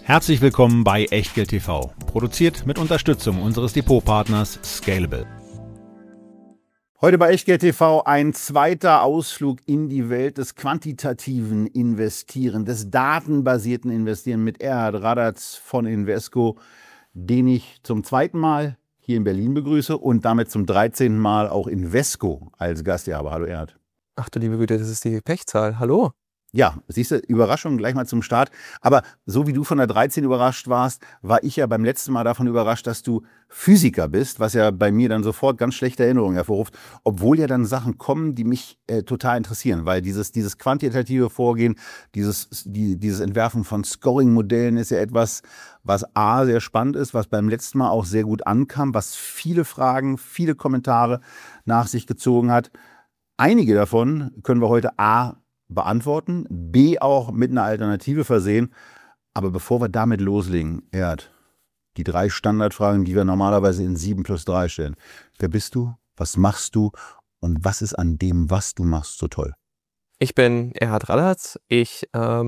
Herzlich willkommen bei Echtgeld TV, produziert mit Unterstützung unseres Depotpartners Scalable. Heute bei Echtgeld TV ein zweiter Ausflug in die Welt des quantitativen Investieren, des datenbasierten Investieren mit Erhard Radatz von Invesco, den ich zum zweiten Mal hier in Berlin begrüße und damit zum 13. Mal auch Invesco als Gastgeber. Hallo Erhard. Ach du liebe Güte, das ist die Pechzahl. Hallo. Ja, siehst du, Überraschung gleich mal zum Start. Aber so wie du von der 13 überrascht warst, war ich ja beim letzten Mal davon überrascht, dass du Physiker bist, was ja bei mir dann sofort ganz schlechte Erinnerungen hervorruft, obwohl ja dann Sachen kommen, die mich total interessieren, weil dieses quantitative Vorgehen, dieses Entwerfen von Scoring-Modellen ist ja etwas, was A, sehr spannend ist, was beim letzten Mal auch sehr gut ankam, was viele Fragen, viele Kommentare nach sich gezogen hat. Einige davon können wir heute A, beantworten, B, auch mit einer Alternative versehen. Aber bevor wir damit loslegen, Erhard, die 3 Standardfragen, die wir normalerweise in 7+3 stellen. Wer bist du? Was machst du? Und was ist an dem, was du machst, so toll? Ich bin Erhard Radatz. Ich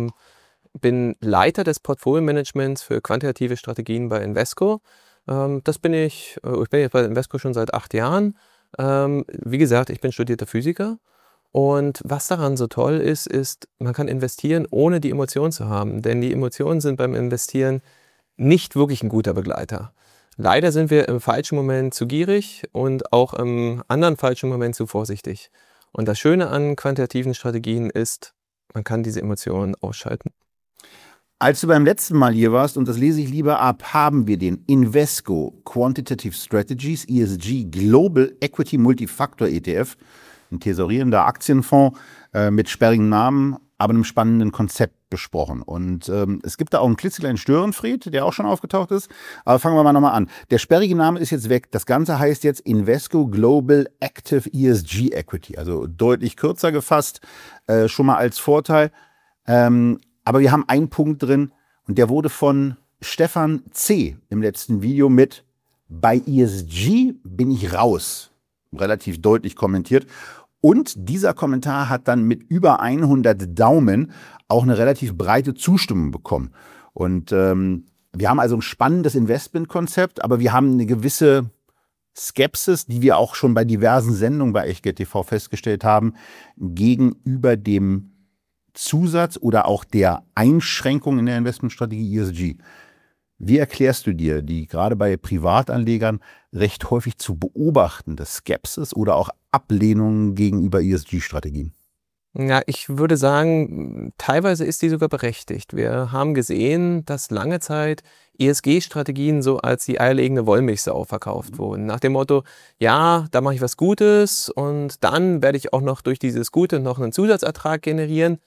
bin Leiter des Portfolio-Managements für quantitative Strategien bei Invesco. Ich bin jetzt bei Invesco schon seit 8 Jahren. Wie gesagt, ich bin studierter Physiker. Und was daran so toll ist, man kann investieren, ohne die Emotionen zu haben. Denn die Emotionen sind beim Investieren nicht wirklich ein guter Begleiter. Leider sind wir im falschen Moment zu gierig und auch im anderen falschen Moment zu vorsichtig. Und das Schöne an quantitativen Strategien ist, man kann diese Emotionen ausschalten. Als du beim letzten Mal hier warst, und das lese ich lieber ab, haben wir den Invesco Quantitative Strategies ESG Global Equity Multifactor ETF, ein tesorierender Aktienfonds mit sperrigen Namen, aber einem spannenden Konzept besprochen. Und es gibt da auch einen klitzekleinen Störenfried, der auch schon aufgetaucht ist. Aber fangen wir mal nochmal an. Der sperrige Name ist jetzt weg. Das Ganze heißt jetzt Invesco Global Active ESG Equity. Also deutlich kürzer gefasst, schon mal als Vorteil. Aber wir haben einen Punkt drin und der wurde von Stefan C. im letzten Video mit "Bei ESG bin ich raus" relativ deutlich kommentiert. Und dieser Kommentar hat dann mit über 100 Daumen auch eine relativ breite Zustimmung bekommen. Und wir haben also ein spannendes Investmentkonzept, aber wir haben eine gewisse Skepsis, die wir auch schon bei diversen Sendungen bei Echtgeld TV festgestellt haben, gegenüber dem Zusatz oder auch der Einschränkung in der Investmentstrategie ESG. Wie erklärst du dir die gerade bei Privatanlegern recht häufig zu beobachtende Skepsis oder auch Ablehnung gegenüber ESG-Strategien? Ja, ich würde sagen, teilweise ist die sogar berechtigt. Wir haben gesehen, dass lange Zeit ESG-Strategien so als die eierlegende Wollmilchsau verkauft wurden. Nach dem Motto, ja, da mache ich was Gutes und dann werde ich auch noch durch dieses Gute noch einen Zusatzertrag generieren.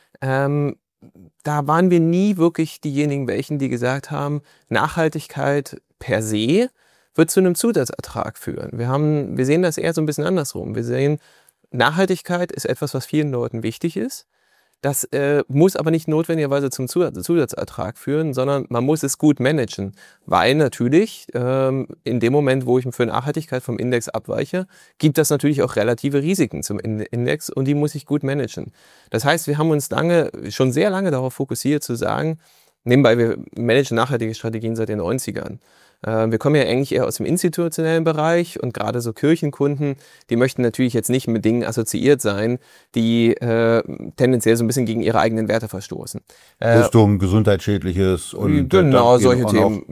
Da waren wir nie wirklich diejenigen, die gesagt haben, Nachhaltigkeit per se wird zu einem Zusatzertrag führen. Wir sehen das eher so ein bisschen andersrum. Wir sehen, Nachhaltigkeit ist etwas, was vielen Leuten wichtig ist. Das muss aber nicht notwendigerweise zum Zusatzertrag führen, sondern man muss es gut managen. Weil natürlich in dem Moment, wo ich für Nachhaltigkeit vom Index abweiche, gibt das natürlich auch relative Risiken zum Index und die muss ich gut managen. Das heißt, wir haben uns schon sehr lange darauf fokussiert zu sagen, nebenbei, wir managen nachhaltige Strategien seit den 90ern. Wir kommen ja eigentlich eher aus dem institutionellen Bereich und gerade so Kirchenkunden, die möchten natürlich jetzt nicht mit Dingen assoziiert sein, die tendenziell so ein bisschen gegen ihre eigenen Werte verstoßen. Rüstung, gesundheitsschädliches und genau, solche Themen.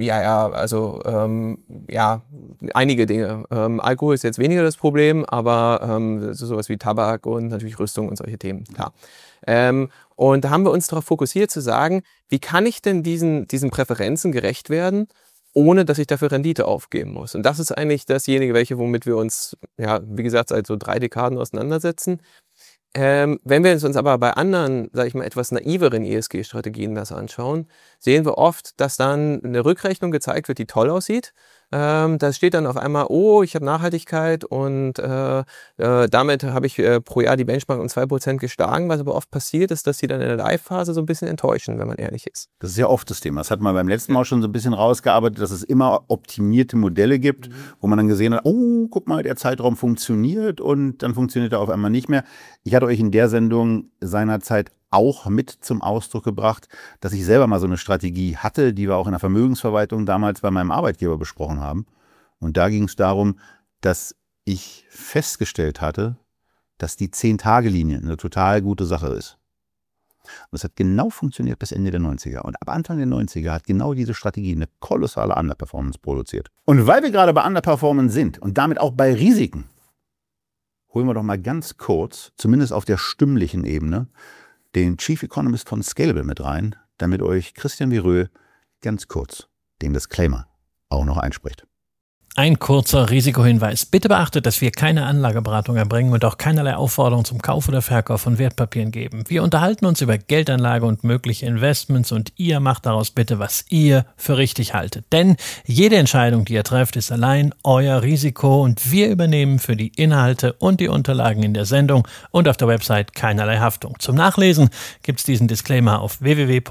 Einige Dinge. Alkohol ist jetzt weniger das Problem, aber sowas wie Tabak und natürlich Rüstung und solche Themen, klar. Und da haben wir uns darauf fokussiert zu sagen, wie kann ich denn diesen Präferenzen gerecht werden, ohne dass ich dafür Rendite aufgeben muss. Und das ist eigentlich dasjenige, womit wir uns, ja, wie gesagt, seit so 3 Dekaden auseinandersetzen. Wenn wir uns aber bei anderen, sage ich mal, etwas naiveren ESG-Strategien das anschauen, sehen wir oft, dass dann eine Rückrechnung gezeigt wird, die toll aussieht. Da steht dann auf einmal, oh, ich habe Nachhaltigkeit und damit habe ich pro Jahr die Benchmark um 2% geschlagen. Was aber oft passiert, ist, dass sie dann in der Live-Phase so ein bisschen enttäuschen, wenn man ehrlich ist. Das ist ja oft das Thema. Das hat man beim letzten Mal schon so ein bisschen rausgearbeitet, dass es immer optimierte Modelle gibt, wo man dann gesehen hat, oh, guck mal, der Zeitraum funktioniert und dann funktioniert er auf einmal nicht mehr. Ich hatte euch in der Sendung seinerzeit auch mit zum Ausdruck gebracht, dass ich selber mal so eine Strategie hatte, die wir auch in der Vermögensverwaltung damals bei meinem Arbeitgeber besprochen haben. Und da ging es darum, dass ich festgestellt hatte, dass die 10-Tage-Linie eine total gute Sache ist. Und das hat genau funktioniert bis Ende der 90er. Und ab Anfang der 90er hat genau diese Strategie eine kolossale Underperformance produziert. Und weil wir gerade bei Underperformance sind und damit auch bei Risiken, holen wir doch mal ganz kurz, zumindest auf der stimmlichen Ebene, den Chief Economist von Scalable mit rein, damit euch Christian Vireux ganz kurz den Disclaimer auch noch einspricht. Ein kurzer Risikohinweis. Bitte beachtet, dass wir keine Anlageberatung erbringen und auch keinerlei Aufforderung zum Kauf oder Verkauf von Wertpapieren geben. Wir unterhalten uns über Geldanlage und mögliche Investments und ihr macht daraus bitte, was ihr für richtig haltet. Denn jede Entscheidung, die ihr trefft, ist allein euer Risiko und wir übernehmen für die Inhalte und die Unterlagen in der Sendung und auf der Website keinerlei Haftung. Zum Nachlesen gibt's diesen Disclaimer auf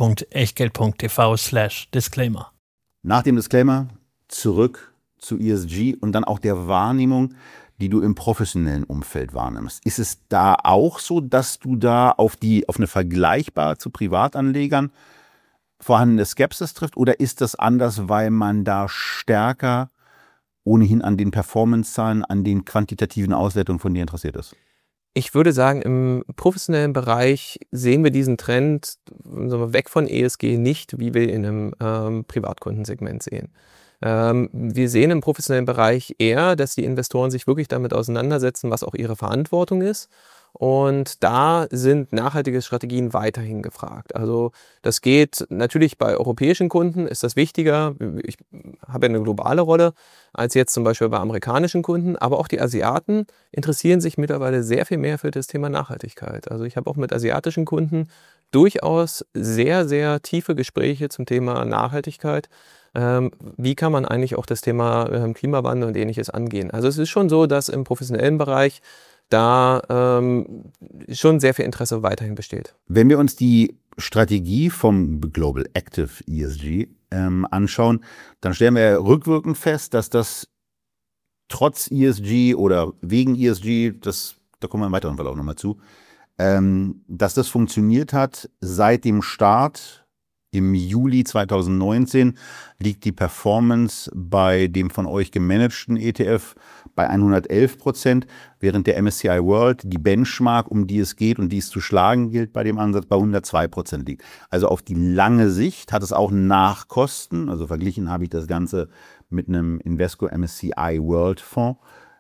www.echtgeld.tv/Disclaimer. Nach dem Disclaimer zurück zu ESG und dann auch der Wahrnehmung, die du im professionellen Umfeld wahrnimmst. Ist es da auch so, dass du da auf eine vergleichbar zu Privatanlegern vorhandene Skepsis trifft, oder ist das anders, weil man da stärker ohnehin an den Performance-Zahlen, an den quantitativen Auswertungen von dir interessiert ist? Ich würde sagen, im professionellen Bereich sehen wir diesen Trend weg von ESG nicht, wie wir in einem Privatkundensegment sehen. Wir sehen im professionellen Bereich eher, dass die Investoren sich wirklich damit auseinandersetzen, was auch ihre Verantwortung ist. Und da sind nachhaltige Strategien weiterhin gefragt. Also das geht natürlich bei europäischen Kunden, ist das wichtiger. Ich habe ja eine globale Rolle als jetzt zum Beispiel bei amerikanischen Kunden. Aber auch die Asiaten interessieren sich mittlerweile sehr viel mehr für das Thema Nachhaltigkeit. Also ich habe auch mit asiatischen Kunden durchaus sehr, sehr tiefe Gespräche zum Thema Nachhaltigkeit. Wie kann man eigentlich auch das Thema Klimawandel und Ähnliches angehen? Also es ist schon so, dass im professionellen Bereich da schon sehr viel Interesse weiterhin besteht. Wenn wir uns die Strategie vom Global Active ESG anschauen, dann stellen wir rückwirkend fest, dass das trotz ESG oder wegen ESG, da kommen wir im weiteren Verlauf nochmal zu, dass das funktioniert hat. Seit dem Start im Juli 2019 liegt die Performance bei dem von euch gemanagten ETF bei 111%, während der MSCI World, die Benchmark, um die es geht und die es zu schlagen gilt, bei dem Ansatz bei 102% liegt. Also auf die lange Sicht hat es auch Nachkosten, also verglichen habe ich das Ganze mit einem Invesco MSCI World Fonds,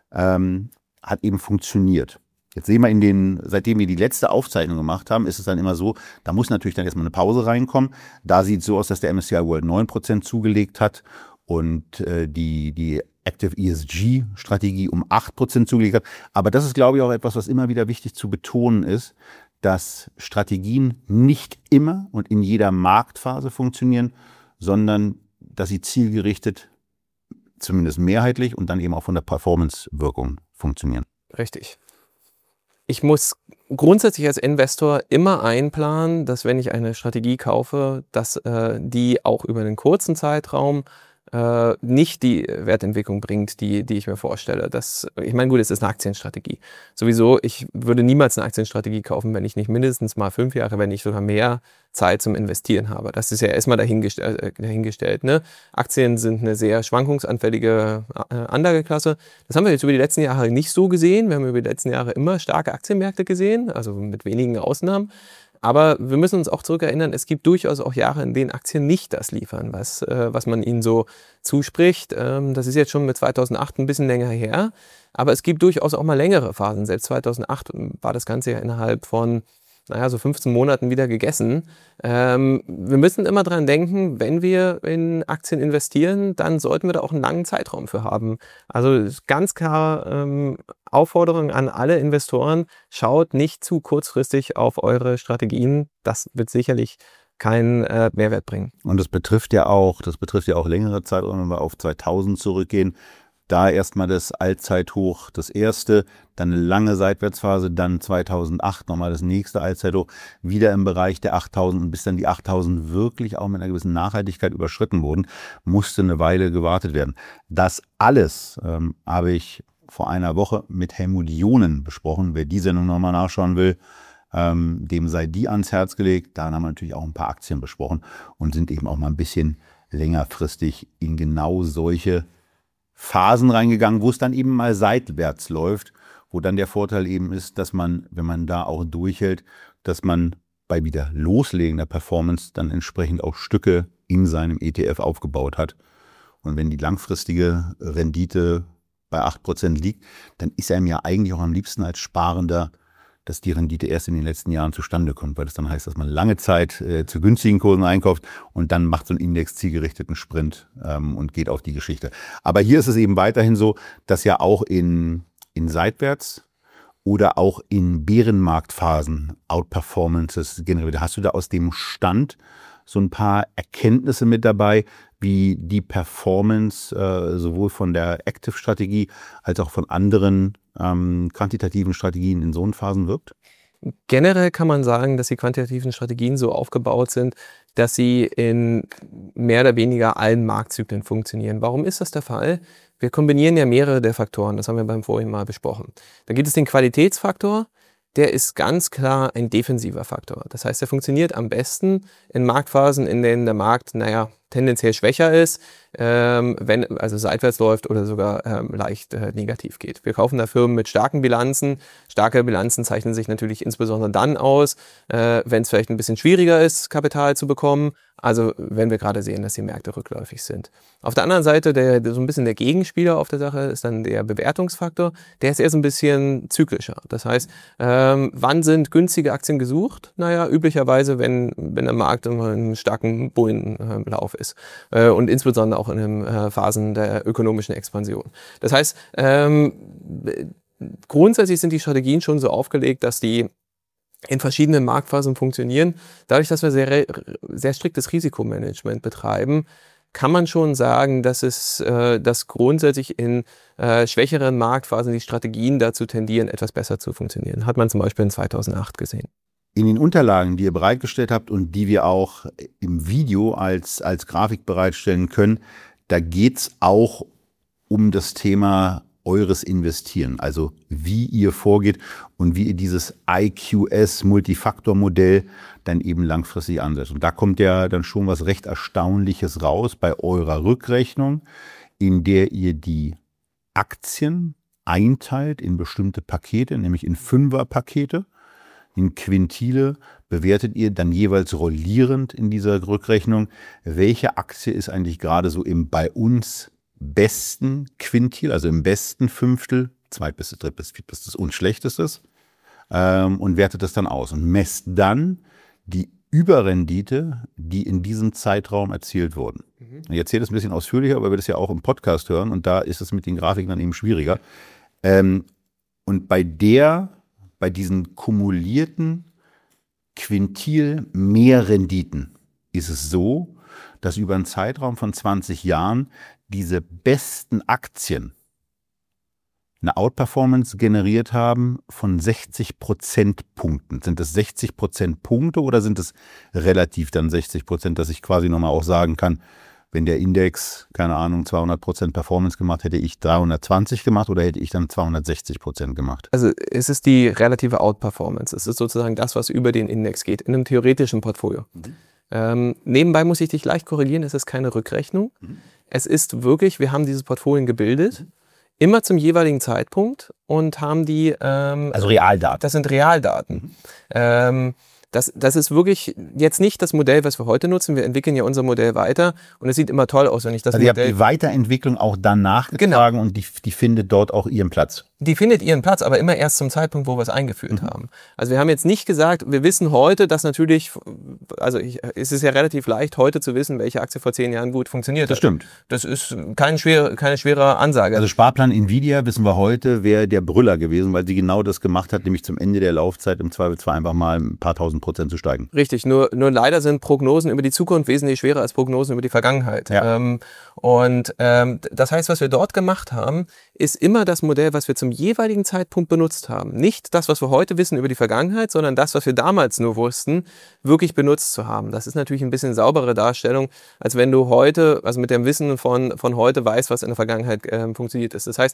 hat eben funktioniert. Jetzt sehen wir seitdem wir die letzte Aufzeichnung gemacht haben, ist es dann immer so, da muss natürlich dann erstmal eine Pause reinkommen. Da sieht es so aus, dass der MSCI World 9% zugelegt hat und die Active ESG Strategie um 8% zugelegt hat. Aber das ist, glaube ich, auch etwas, was immer wieder wichtig zu betonen ist, dass Strategien nicht immer und in jeder Marktphase funktionieren, sondern dass sie zielgerichtet, zumindest mehrheitlich und dann eben auch von der Performance-Wirkung funktionieren. Richtig. Ich muss grundsätzlich als Investor immer einplanen, dass wenn ich eine Strategie kaufe, dass die auch über einen kurzen Zeitraum nicht die Wertentwicklung bringt, die ich mir vorstelle. Ich meine, gut, es ist eine Aktienstrategie. Sowieso, ich würde niemals eine Aktienstrategie kaufen, wenn ich nicht mindestens mal 5 Jahre, wenn nicht sogar mehr Zeit zum Investieren habe. Das ist ja erstmal dahingestellt. Ne? Aktien sind eine sehr schwankungsanfällige Anlageklasse. Das haben wir jetzt über die letzten Jahre nicht so gesehen. Wir haben über die letzten Jahre immer starke Aktienmärkte gesehen, also mit wenigen Ausnahmen. Aber wir müssen uns auch zurückerinnern, es gibt durchaus auch Jahre, in denen Aktien nicht das liefern, was man ihnen so zuspricht. Das ist jetzt schon mit 2008 ein bisschen länger her. Aber es gibt durchaus auch mal längere Phasen. Selbst 2008 war das Ganze ja innerhalb von so 15 Monaten wieder gegessen. Wir müssen immer dran denken, wenn wir in Aktien investieren, dann sollten wir da auch einen langen Zeitraum für haben. Also ganz klar Aufforderung an alle Investoren, schaut nicht zu kurzfristig auf eure Strategien. Das wird sicherlich keinen Mehrwert bringen. Und das betrifft ja auch längere Zeiträume, wenn wir auf 2000 zurückgehen. Da erstmal das Allzeithoch, das erste, dann eine lange Seitwärtsphase, dann 2008 nochmal das nächste Allzeithoch, wieder im Bereich der 8000 und bis dann die 8000 wirklich auch mit einer gewissen Nachhaltigkeit überschritten wurden, musste eine Weile gewartet werden. Das alles habe ich vor einer Woche mit Helmut Johnen besprochen. Wer die Sendung nochmal nachschauen will, dem sei die ans Herz gelegt. Da haben wir natürlich auch ein paar Aktien besprochen und sind eben auch mal ein bisschen längerfristig in genau solche Phasen reingegangen, wo es dann eben mal seitwärts läuft, wo dann der Vorteil eben ist, dass man, wenn man da auch durchhält, dass man bei wieder loslegender Performance dann entsprechend auch Stücke in seinem ETF aufgebaut hat. Und wenn die langfristige Rendite bei 8% liegt, dann ist einem ja eigentlich auch am liebsten als Sparender, dass die Rendite erst in den letzten Jahren zustande kommt, weil das dann heißt, dass man lange Zeit zu günstigen Kursen einkauft und dann macht so ein Index zielgerichteten Sprint und geht auf die Geschichte. Aber hier ist es eben weiterhin so, dass ja auch in Seitwärts oder auch in Bärenmarktphasen Outperformances generiert. Hast du da aus dem Stand so ein paar Erkenntnisse mit dabei, wie die Performance sowohl von der Active-Strategie als auch von anderen quantitativen Strategien in so einen Phasen wirkt? Generell kann man sagen, dass die quantitativen Strategien so aufgebaut sind, dass sie in mehr oder weniger allen Marktzyklen funktionieren. Warum ist das der Fall? Wir kombinieren ja mehrere der Faktoren, das haben wir beim vorigen Mal besprochen. Da gibt es den Qualitätsfaktor, der ist ganz klar ein defensiver Faktor. Das heißt, er funktioniert am besten in Marktphasen, in denen der Markt, tendenziell schwächer ist, wenn also seitwärts läuft oder sogar leicht negativ geht. Wir kaufen da Firmen mit starken Bilanzen. Starke Bilanzen zeichnen sich natürlich insbesondere dann aus, wenn es vielleicht ein bisschen schwieriger ist, Kapital zu bekommen. Also wenn wir gerade sehen, dass die Märkte rückläufig sind. Auf der anderen Seite, so ein bisschen der Gegenspieler auf der Sache ist dann der Bewertungsfaktor. Der ist eher so ein bisschen zyklischer. Das heißt, wann sind günstige Aktien gesucht? Üblicherweise, wenn der Markt immer in einem starken Bullenlauf ist. Und insbesondere auch in Phasen der ökonomischen Expansion. Das heißt, grundsätzlich sind die Strategien schon so aufgelegt, dass die in verschiedenen Marktphasen funktionieren. Dadurch, dass wir sehr striktes Risikomanagement betreiben, kann man schon sagen, dass grundsätzlich in schwächeren Marktphasen die Strategien dazu tendieren, etwas besser zu funktionieren. Hat man zum Beispiel in 2008 gesehen. In den Unterlagen, die ihr bereitgestellt habt und die wir auch im Video als Grafik bereitstellen können, da geht es auch um das Thema eures Investieren, also wie ihr vorgeht und wie ihr dieses IQS-Multifaktor-Modell dann eben langfristig ansetzt. Und da kommt ja dann schon was recht Erstaunliches raus bei eurer Rückrechnung, in der ihr die Aktien einteilt in bestimmte Pakete, nämlich in Fünferpakete. In Quintile bewertet ihr dann jeweils rollierend in dieser Rückrechnung, welche Aktie ist eigentlich gerade so im bei uns besten Quintil, also im besten Fünftel, zweitbestes, drittbestes, viertbestes und schlechtestes, und wertet das dann aus und messt dann die Überrendite, die in diesem Zeitraum erzielt wurden. Ich erzähle das ein bisschen ausführlicher, aber wir das ja auch im Podcast hören und da ist es mit den Grafiken dann eben schwieriger. Und bei diesen kumulierten Quintil-Mehrrenditen ist es so, dass über einen Zeitraum von 20 Jahren diese besten Aktien eine Outperformance generiert haben von 60 Prozentpunkten. Sind das 60 Prozentpunkte oder sind es relativ dann 60%, dass ich quasi nochmal auch sagen kann, wenn der Index, keine Ahnung, 200% Performance gemacht, hätte ich 320 gemacht oder hätte ich dann 260% gemacht? Also es ist die relative Outperformance. Es ist sozusagen das, was über den Index geht, in einem theoretischen Portfolio. Nebenbei muss ich dich leicht korrigieren, es ist keine Rückrechnung. Es ist wirklich, wir haben dieses Portfolio gebildet, immer zum jeweiligen Zeitpunkt und haben die... also Realdaten. Das sind Realdaten. Das ist wirklich jetzt nicht das Modell, was wir heute nutzen. Wir entwickeln ja unser Modell weiter und es sieht immer toll aus, wenn ich das Modell... Also ihr habt die Weiterentwicklung auch dann nachgetragen und die findet dort auch ihren Platz. Die findet ihren Platz, aber immer erst zum Zeitpunkt, wo wir es eingeführt haben. Also wir haben jetzt nicht gesagt, wir wissen heute, dass natürlich, es ist ja relativ leicht, heute zu wissen, welche Aktie vor 10 Jahren gut funktioniert hat. Das stimmt. Das ist keine schwere Ansage. Also Sparplan Nvidia, wissen wir heute, wäre der Brüller gewesen, weil sie genau das gemacht hat, nämlich zum Ende der Laufzeit im Zweifelsfall einfach mal ein paar 1000% zu steigen. Richtig, nur leider sind Prognosen über die Zukunft wesentlich schwerer als Prognosen über die Vergangenheit. Ja. Das heißt, was wir dort gemacht haben, ist immer das Modell, was wir zum jeweiligen Zeitpunkt benutzt haben. Nicht das, was wir heute wissen über die Vergangenheit, sondern das, was wir damals nur wussten, wirklich benutzt zu haben. Das ist natürlich ein bisschen saubere Darstellung, als wenn du heute, also mit dem Wissen von heute weißt, was in der Vergangenheit funktioniert ist. Das heißt,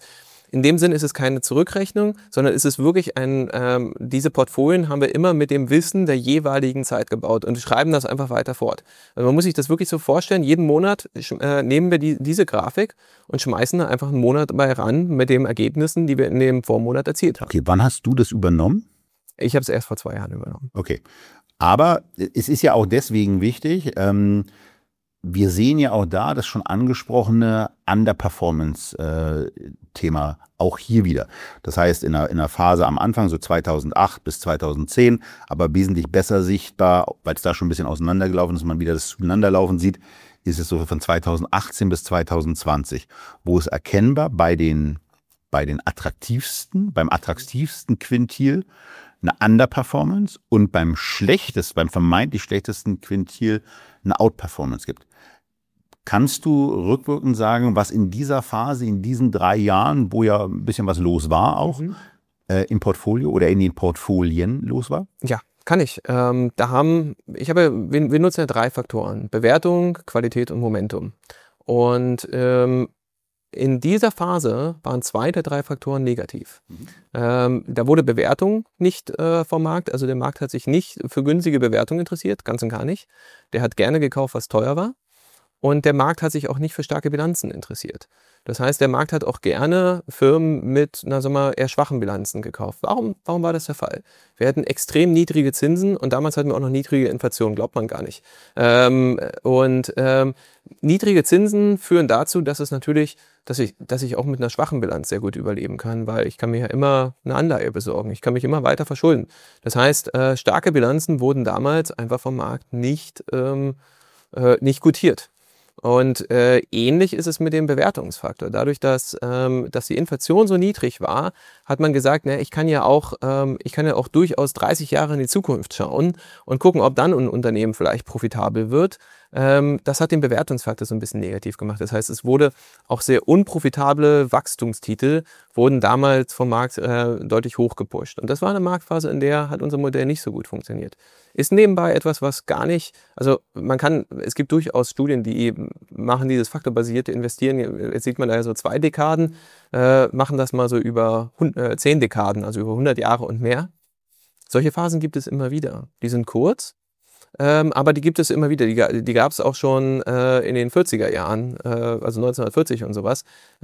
In dem Sinn ist es keine Zurückrechnung, sondern ist es wirklich diese Portfolien haben wir immer mit dem Wissen der jeweiligen Zeit gebaut und schreiben das einfach weiter fort. Also man muss sich das wirklich so vorstellen, jeden Monat nehmen wir diese Grafik und schmeißen da einfach einen Monat dabei ran mit den Ergebnissen, die wir in dem Vormonat erzielt haben. Okay, wann hast du das übernommen? Ich habe es erst vor 2 Jahren übernommen. Okay, aber es ist ja auch deswegen wichtig, wir sehen ja auch da das schon angesprochene Underperformance-Thema auch hier wieder. Das heißt, in einer Phase am Anfang, so 2008 bis 2010, aber wesentlich besser sichtbar, weil es da schon ein bisschen auseinandergelaufen ist, man wieder das Zueinanderlaufen sieht, ist es so von 2018 bis 2020, wo es erkennbar beim attraktivsten Quintil eine Underperformance und beim vermeintlich schlechtesten Quintil eine Outperformance gibt. Kannst du rückwirkend sagen, was in dieser Phase, in diesen 3 Jahren, wo ja ein bisschen was los war auch, im Portfolio oder in den Portfolien los war? Ja, kann ich. Wir nutzen ja 3 Faktoren. Bewertung, Qualität und Momentum. Und in dieser Phase waren 2 der 3 Faktoren negativ. Da wurde Bewertung nicht vom Markt, also der Markt hat sich nicht für günstige Bewertung interessiert, ganz und gar nicht. Der hat gerne gekauft, was teuer war. Und der Markt hat sich auch nicht für starke Bilanzen interessiert. Das heißt, der Markt hat auch gerne Firmen mit eher schwachen Bilanzen gekauft. Warum war das der Fall? Wir hatten extrem niedrige Zinsen und damals hatten wir auch noch niedrige Inflation, glaubt man gar nicht. Niedrige Zinsen führen dazu, dass ich auch mit einer schwachen Bilanz sehr gut überleben kann, weil ich kann mir ja immer eine Anleihe besorgen. Ich kann mich immer weiter verschulden. Das heißt, starke Bilanzen wurden damals einfach vom Markt nicht gutiert. Und ähnlich ist es mit dem Bewertungsfaktor. Dadurch, dass die Inflation so niedrig war, hat man gesagt, ich kann ja auch durchaus 30 Jahre in die Zukunft schauen und gucken, ob dann ein Unternehmen vielleicht profitabel wird. Das hat den Bewertungsfaktor so ein bisschen negativ gemacht. Das heißt, es wurde auch sehr unprofitable Wachstumstitel wurden damals vom Markt deutlich hochgepusht. Und das war eine Marktphase, in der hat unser Modell nicht so gut funktioniert. Ist nebenbei etwas, was gar nicht, es gibt durchaus Studien, die machen dieses faktorbasierte Investieren, jetzt sieht man da ja so 2 Dekaden, machen das mal so über 10 Dekaden, also über 100 Jahre und mehr. Solche Phasen gibt es immer wieder. Die sind kurz, aber die gibt es immer wieder. Die gab es auch schon in den 40er Jahren, also 1940 und sowas.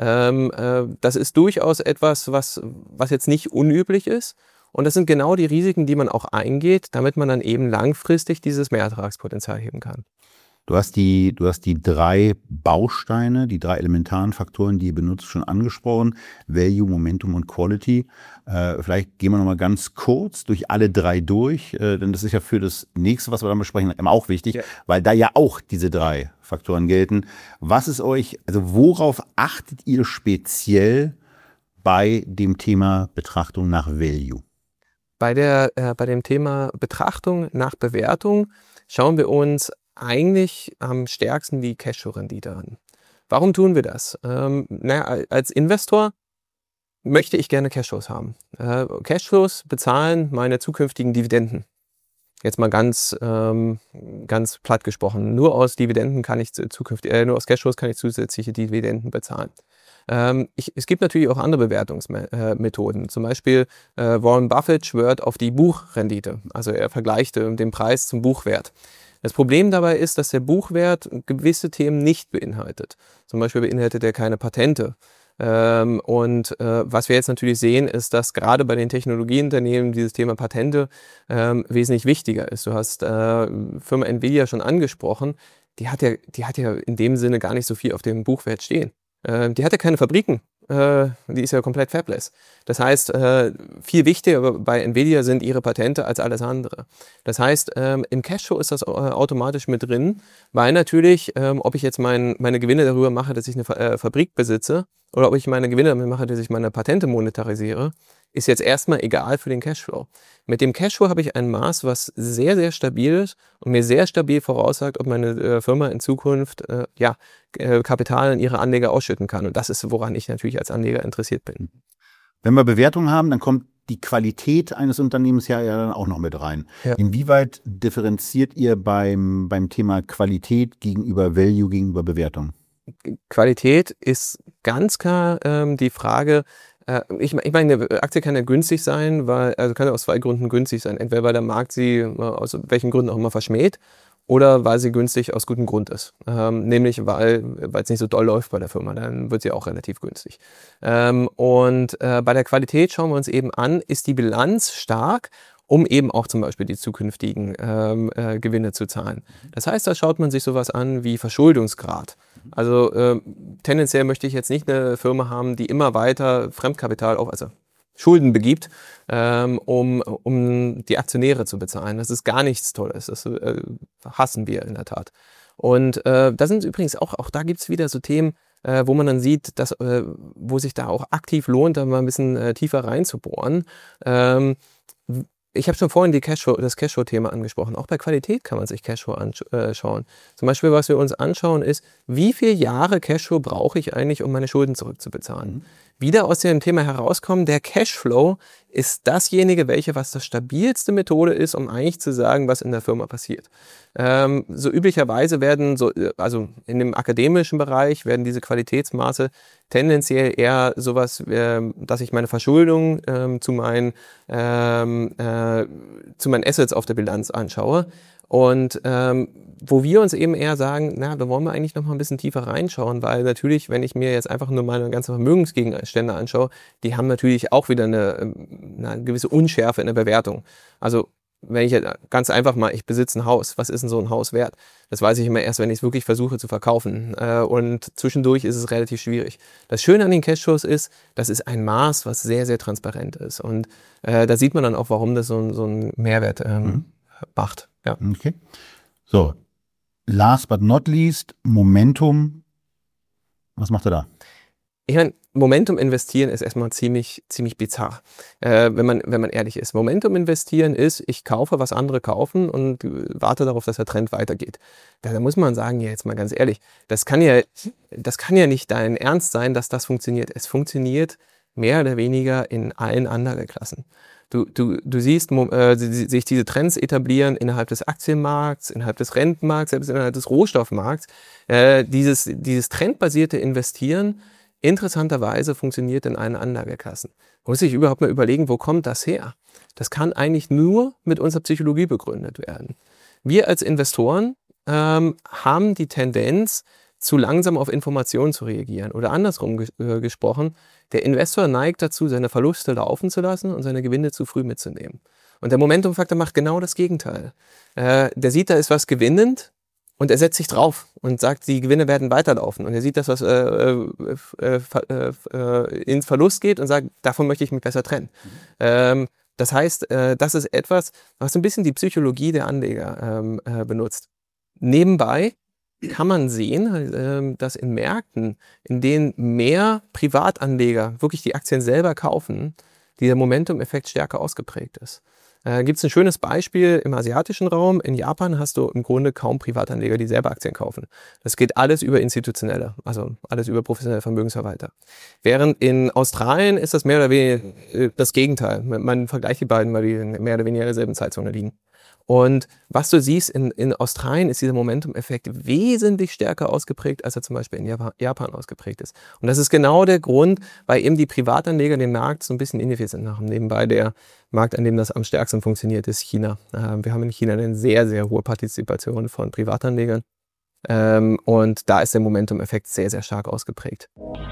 Das ist durchaus etwas, was jetzt nicht unüblich ist. Und das sind genau die Risiken, die man auch eingeht, damit man dann eben langfristig dieses Mehrertragspotenzial heben kann. Du hast die 3 Bausteine, die 3 elementaren Faktoren, die ihr benutzt, schon angesprochen. Value, Momentum und Quality. Vielleicht gehen wir nochmal ganz kurz durch alle 3 durch, denn das ist ja für das nächste, was wir dann besprechen, immer auch wichtig, weil da ja auch diese 3 Faktoren gelten. Worauf achtet ihr speziell bei dem Thema Betrachtung nach Value? Bei dem Thema Betrachtung nach Bewertung schauen wir uns eigentlich am stärksten die Cashflow-Rendite an. Warum tun wir das? Als Investor möchte ich gerne Cashflows haben. Cashflows bezahlen meine zukünftigen Dividenden. Jetzt mal ganz platt gesprochen. Nur aus Cashflows kann ich zusätzliche Dividenden bezahlen. Es gibt natürlich auch andere Bewertungsmethoden. Zum Beispiel Warren Buffett schwört auf die Buchrendite. Also er vergleicht den Preis zum Buchwert. Das Problem dabei ist, dass der Buchwert gewisse Themen nicht beinhaltet. Zum Beispiel beinhaltet er keine Patente. Was wir jetzt natürlich sehen, ist, dass gerade bei den Technologieunternehmen dieses Thema Patente wesentlich wichtiger ist. Du hast Firma Nvidia schon angesprochen. Die hat ja in dem Sinne gar nicht so viel auf dem Buchwert stehen. Die hat ja keine Fabriken. Die ist ja komplett fabless. Das heißt, viel wichtiger bei Nvidia sind ihre Patente als alles andere. Das heißt, im Cashflow ist das automatisch mit drin, weil natürlich, ob ich jetzt meine Gewinne darüber mache, dass ich eine Fabrik besitze, oder ob ich meine Gewinne damit mache, dass ich meine Patente monetarisiere, ist jetzt erstmal egal für den Cashflow. Mit dem Cashflow habe ich ein Maß, was sehr, sehr stabil ist und mir sehr stabil voraussagt, ob meine Firma in Zukunft Kapital an ihre Anleger ausschütten kann. Und das ist, woran ich natürlich als Anleger interessiert bin. Wenn wir Bewertungen haben, dann kommt die Qualität eines Unternehmens ja dann auch noch mit rein. Ja. Inwieweit differenziert ihr beim Thema Qualität gegenüber Value, gegenüber Bewertung? Qualität ist ganz klar die Frage, Ich meine, eine Aktie kann ja günstig sein, kann ja aus zwei Gründen günstig sein. Entweder weil der Markt sie aus welchen Gründen auch immer verschmäht oder weil sie günstig aus gutem Grund ist. Nämlich weil es nicht so doll läuft bei der Firma, dann wird sie auch relativ günstig. Und bei der Qualität schauen wir uns eben an, ist die Bilanz stark, um eben auch zum Beispiel die zukünftigen Gewinne zu zahlen. Das heißt, da schaut man sich sowas an wie Verschuldungsgrad. Also tendenziell möchte ich jetzt nicht eine Firma haben, die immer weiter Fremdkapital also Schulden begibt, um die Aktionäre zu bezahlen. Das ist gar nichts Tolles. Das hassen wir in der Tat. Und da sind übrigens auch da gibt es wieder so Themen, wo man dann sieht, wo sich da auch aktiv lohnt, da mal ein bisschen tiefer reinzubohren. Ich habe schon vorhin das Cashflow-Thema angesprochen. Auch bei Qualität kann man sich Cashflow anschauen. Zum Beispiel, was wir uns anschauen, ist, wie viele Jahre Cashflow brauche ich eigentlich, um meine Schulden zurückzubezahlen? Wieder aus dem Thema herauskommen, der Cashflow ist dasjenige, was das stabilste Methode ist, um eigentlich zu sagen, was in der Firma passiert. So üblicherweise also in dem akademischen Bereich werden diese Qualitätsmaße tendenziell eher sowas, dass ich meine Verschuldung zu meinen Assets auf der Bilanz anschaue. Und wo wir uns eben eher sagen, da wollen wir eigentlich noch mal ein bisschen tiefer reinschauen, weil natürlich, wenn ich mir jetzt einfach nur meine ganzen Vermögensgegenstände anschaue, die haben natürlich auch wieder eine gewisse Unschärfe in der Bewertung. Also wenn ich ganz einfach mal, ich besitze ein Haus, was ist denn so ein Haus wert? Das weiß ich immer erst, wenn ich es wirklich versuche zu verkaufen. Und zwischendurch ist es relativ schwierig. Das Schöne an den Cashflows ist, das ist ein Maß, was sehr, sehr transparent ist. Und da sieht man dann auch, warum das so einen Mehrwert macht. Ja. Okay. So, last but not least, Momentum. Was macht er da? Ich meine, Momentum investieren ist erstmal ziemlich bizarr, wenn man ehrlich ist. Momentum investieren ist, ich kaufe, was andere kaufen und warte darauf, dass der Trend weitergeht. Da muss man sagen, ja, jetzt mal ganz ehrlich, das kann ja nicht dein Ernst sein, dass das funktioniert. Es funktioniert mehr oder weniger in allen Anlageklassen. Du siehst sich diese Trends etablieren innerhalb des Aktienmarkts, innerhalb des Rentenmarkts, selbst innerhalb des Rohstoffmarkts. Dieses trendbasierte Investieren interessanterweise funktioniert in allen Anlageklassen. Man muss sich überhaupt mal überlegen, wo kommt das her? Das kann eigentlich nur mit unserer Psychologie begründet werden. Wir als Investoren haben die Tendenz, zu langsam auf Informationen zu reagieren. Oder andersrum gesprochen, der Investor neigt dazu, seine Verluste laufen zu lassen und seine Gewinne zu früh mitzunehmen. Und der Momentum-Faktor macht genau das Gegenteil. Der sieht, da ist was gewinnend und er setzt sich drauf und sagt, die Gewinne werden weiterlaufen. Und er sieht, dass was ins Verlust geht und sagt, davon möchte ich mich besser trennen. Das heißt, das ist etwas, was so ein bisschen die Psychologie der Anleger benutzt. Nebenbei kann man sehen, dass in Märkten, in denen mehr Privatanleger wirklich die Aktien selber kaufen, dieser Momentum-Effekt stärker ausgeprägt ist. Gibt es ein schönes Beispiel im asiatischen Raum. In Japan hast du im Grunde kaum Privatanleger, die selber Aktien kaufen. Das geht alles über Institutionelle, also alles über professionelle Vermögensverwalter. Während in Australien ist das mehr oder weniger das Gegenteil. Man vergleicht die beiden, weil die mehr oder weniger in derselben Zeitzone liegen. Und was du siehst, in Australien ist dieser Momentum-Effekt wesentlich stärker ausgeprägt, als er zum Beispiel in Japan ausgeprägt ist. Und das ist genau der Grund, weil eben die Privatanleger den Markt so ein bisschen ineffizient machen. Nebenbei der Markt, an dem das am stärksten funktioniert, ist China. Wir haben in China eine sehr, sehr hohe Partizipation von Privatanlegern. Und da ist der Momentum-Effekt sehr, sehr stark ausgeprägt.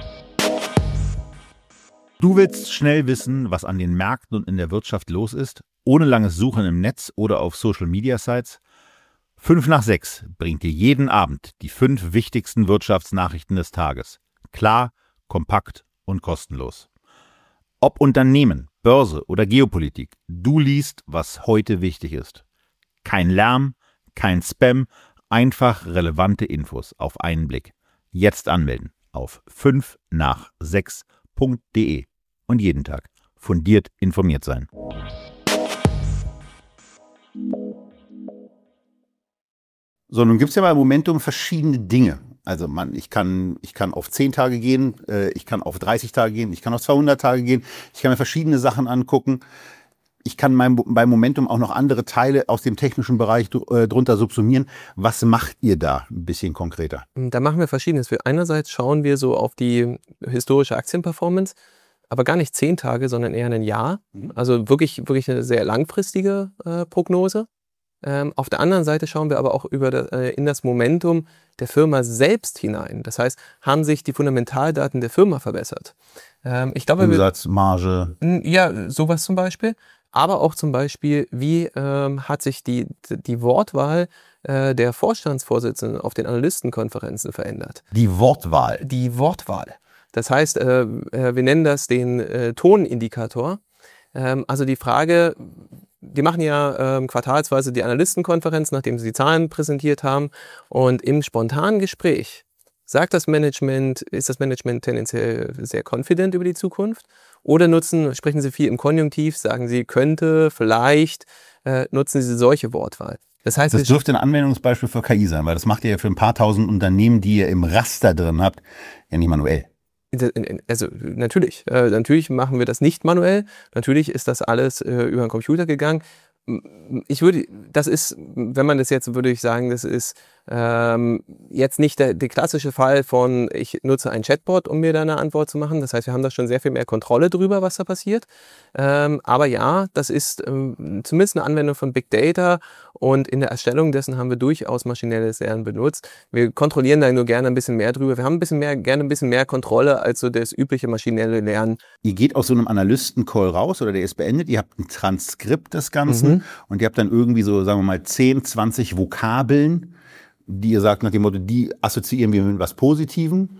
Du willst schnell wissen, was an den Märkten und in der Wirtschaft los ist, ohne langes Suchen im Netz oder auf Social-Media-Sites? 5 nach 6 bringt dir jeden Abend die 5 wichtigsten Wirtschaftsnachrichten des Tages. Klar, kompakt und kostenlos. Ob Unternehmen, Börse oder Geopolitik, du liest, was heute wichtig ist. Kein Lärm, kein Spam, einfach relevante Infos auf einen Blick. Jetzt anmelden auf 5nach6.de und jeden Tag fundiert informiert sein. So, nun gibt es ja bei Momentum verschiedene Dinge. Also ich kann auf 10 Tage gehen, ich kann auf 30 Tage gehen, ich kann auf 200 Tage gehen, ich kann mir verschiedene Sachen angucken. Ich kann bei Momentum auch noch andere Teile aus dem technischen Bereich drunter subsumieren. Was macht ihr da ein bisschen konkreter? Da machen wir Verschiedenes. Einerseits schauen wir so auf die historische Aktienperformance. aber gar nicht 10 Tage, sondern eher ein Jahr. Also wirklich eine sehr langfristige Prognose. Auf der anderen Seite schauen wir aber auch in das Momentum der Firma selbst hinein. Das heißt, haben sich die Fundamentaldaten der Firma verbessert? Ich glaube, Umsatz, Marge. Ja, sowas zum Beispiel. Aber auch zum Beispiel, wie hat sich die Wortwahl der Vorstandsvorsitzenden auf den Analystenkonferenzen verändert? Die Wortwahl. Die Wortwahl. Das heißt, wir nennen das den Tonindikator. Also die Frage, die machen ja quartalsweise die Analystenkonferenz, nachdem sie die Zahlen präsentiert haben. Und im spontanen Gespräch ist das Management tendenziell sehr confident über die Zukunft? Oder sprechen sie viel im Konjunktiv, sagen sie könnte, vielleicht, nutzen sie solche Wortwahl? Das heißt, das dürfte ein Anwendungsbeispiel für KI sein, weil das macht ihr ja für ein paar tausend Unternehmen, die ihr im Raster drin habt, ja nicht manuell. Also natürlich machen wir das nicht manuell. Natürlich ist das alles über den Computer gegangen. Wenn man das jetzt, würde ich sagen, das ist jetzt nicht der klassische Fall von, ich nutze ein Chatbot, um mir da eine Antwort zu machen. Das heißt, wir haben da schon sehr viel mehr Kontrolle drüber, was da passiert. Aber ja, das ist zumindest eine Anwendung von Big Data und in der Erstellung dessen haben wir durchaus maschinelles Lernen benutzt. Wir kontrollieren da nur gerne ein bisschen mehr drüber. Wir haben gerne ein bisschen mehr Kontrolle als so das übliche maschinelle Lernen. Ihr geht aus so einem Analysten-Call raus oder der ist beendet. Ihr habt ein Transkript des Ganzen und ihr habt dann irgendwie so, sagen wir mal, 10, 20 Vokabeln, die ihr sagt nach dem Motto, die assoziieren wir mit was Positivem,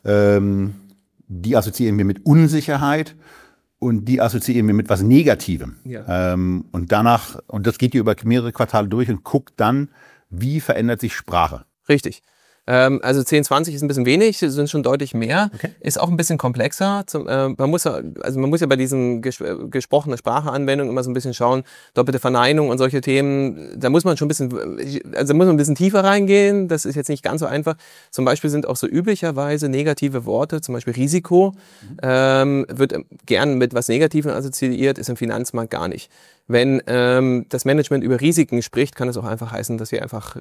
die assoziieren wir mit Unsicherheit und die assoziieren wir mit was Negativem. Ja. Und das geht ihr über mehrere Quartale durch und guckt dann, wie verändert sich Sprache. Richtig. Also 10, 20 ist ein bisschen wenig, sind schon deutlich mehr. Okay. Ist auch ein bisschen komplexer. Man muss ja bei diesen gesprochene Sprache-Anwendungen immer so ein bisschen schauen, doppelte Verneinung und solche Themen. Da muss man schon ein bisschen tiefer reingehen. Das ist jetzt nicht ganz so einfach. Zum Beispiel sind auch so üblicherweise negative Worte, zum Beispiel Risiko, wird gern mit was Negativem assoziiert, ist im Finanzmarkt gar nicht. Wenn das Management über Risiken spricht, kann es auch einfach heißen, dass wir einfach,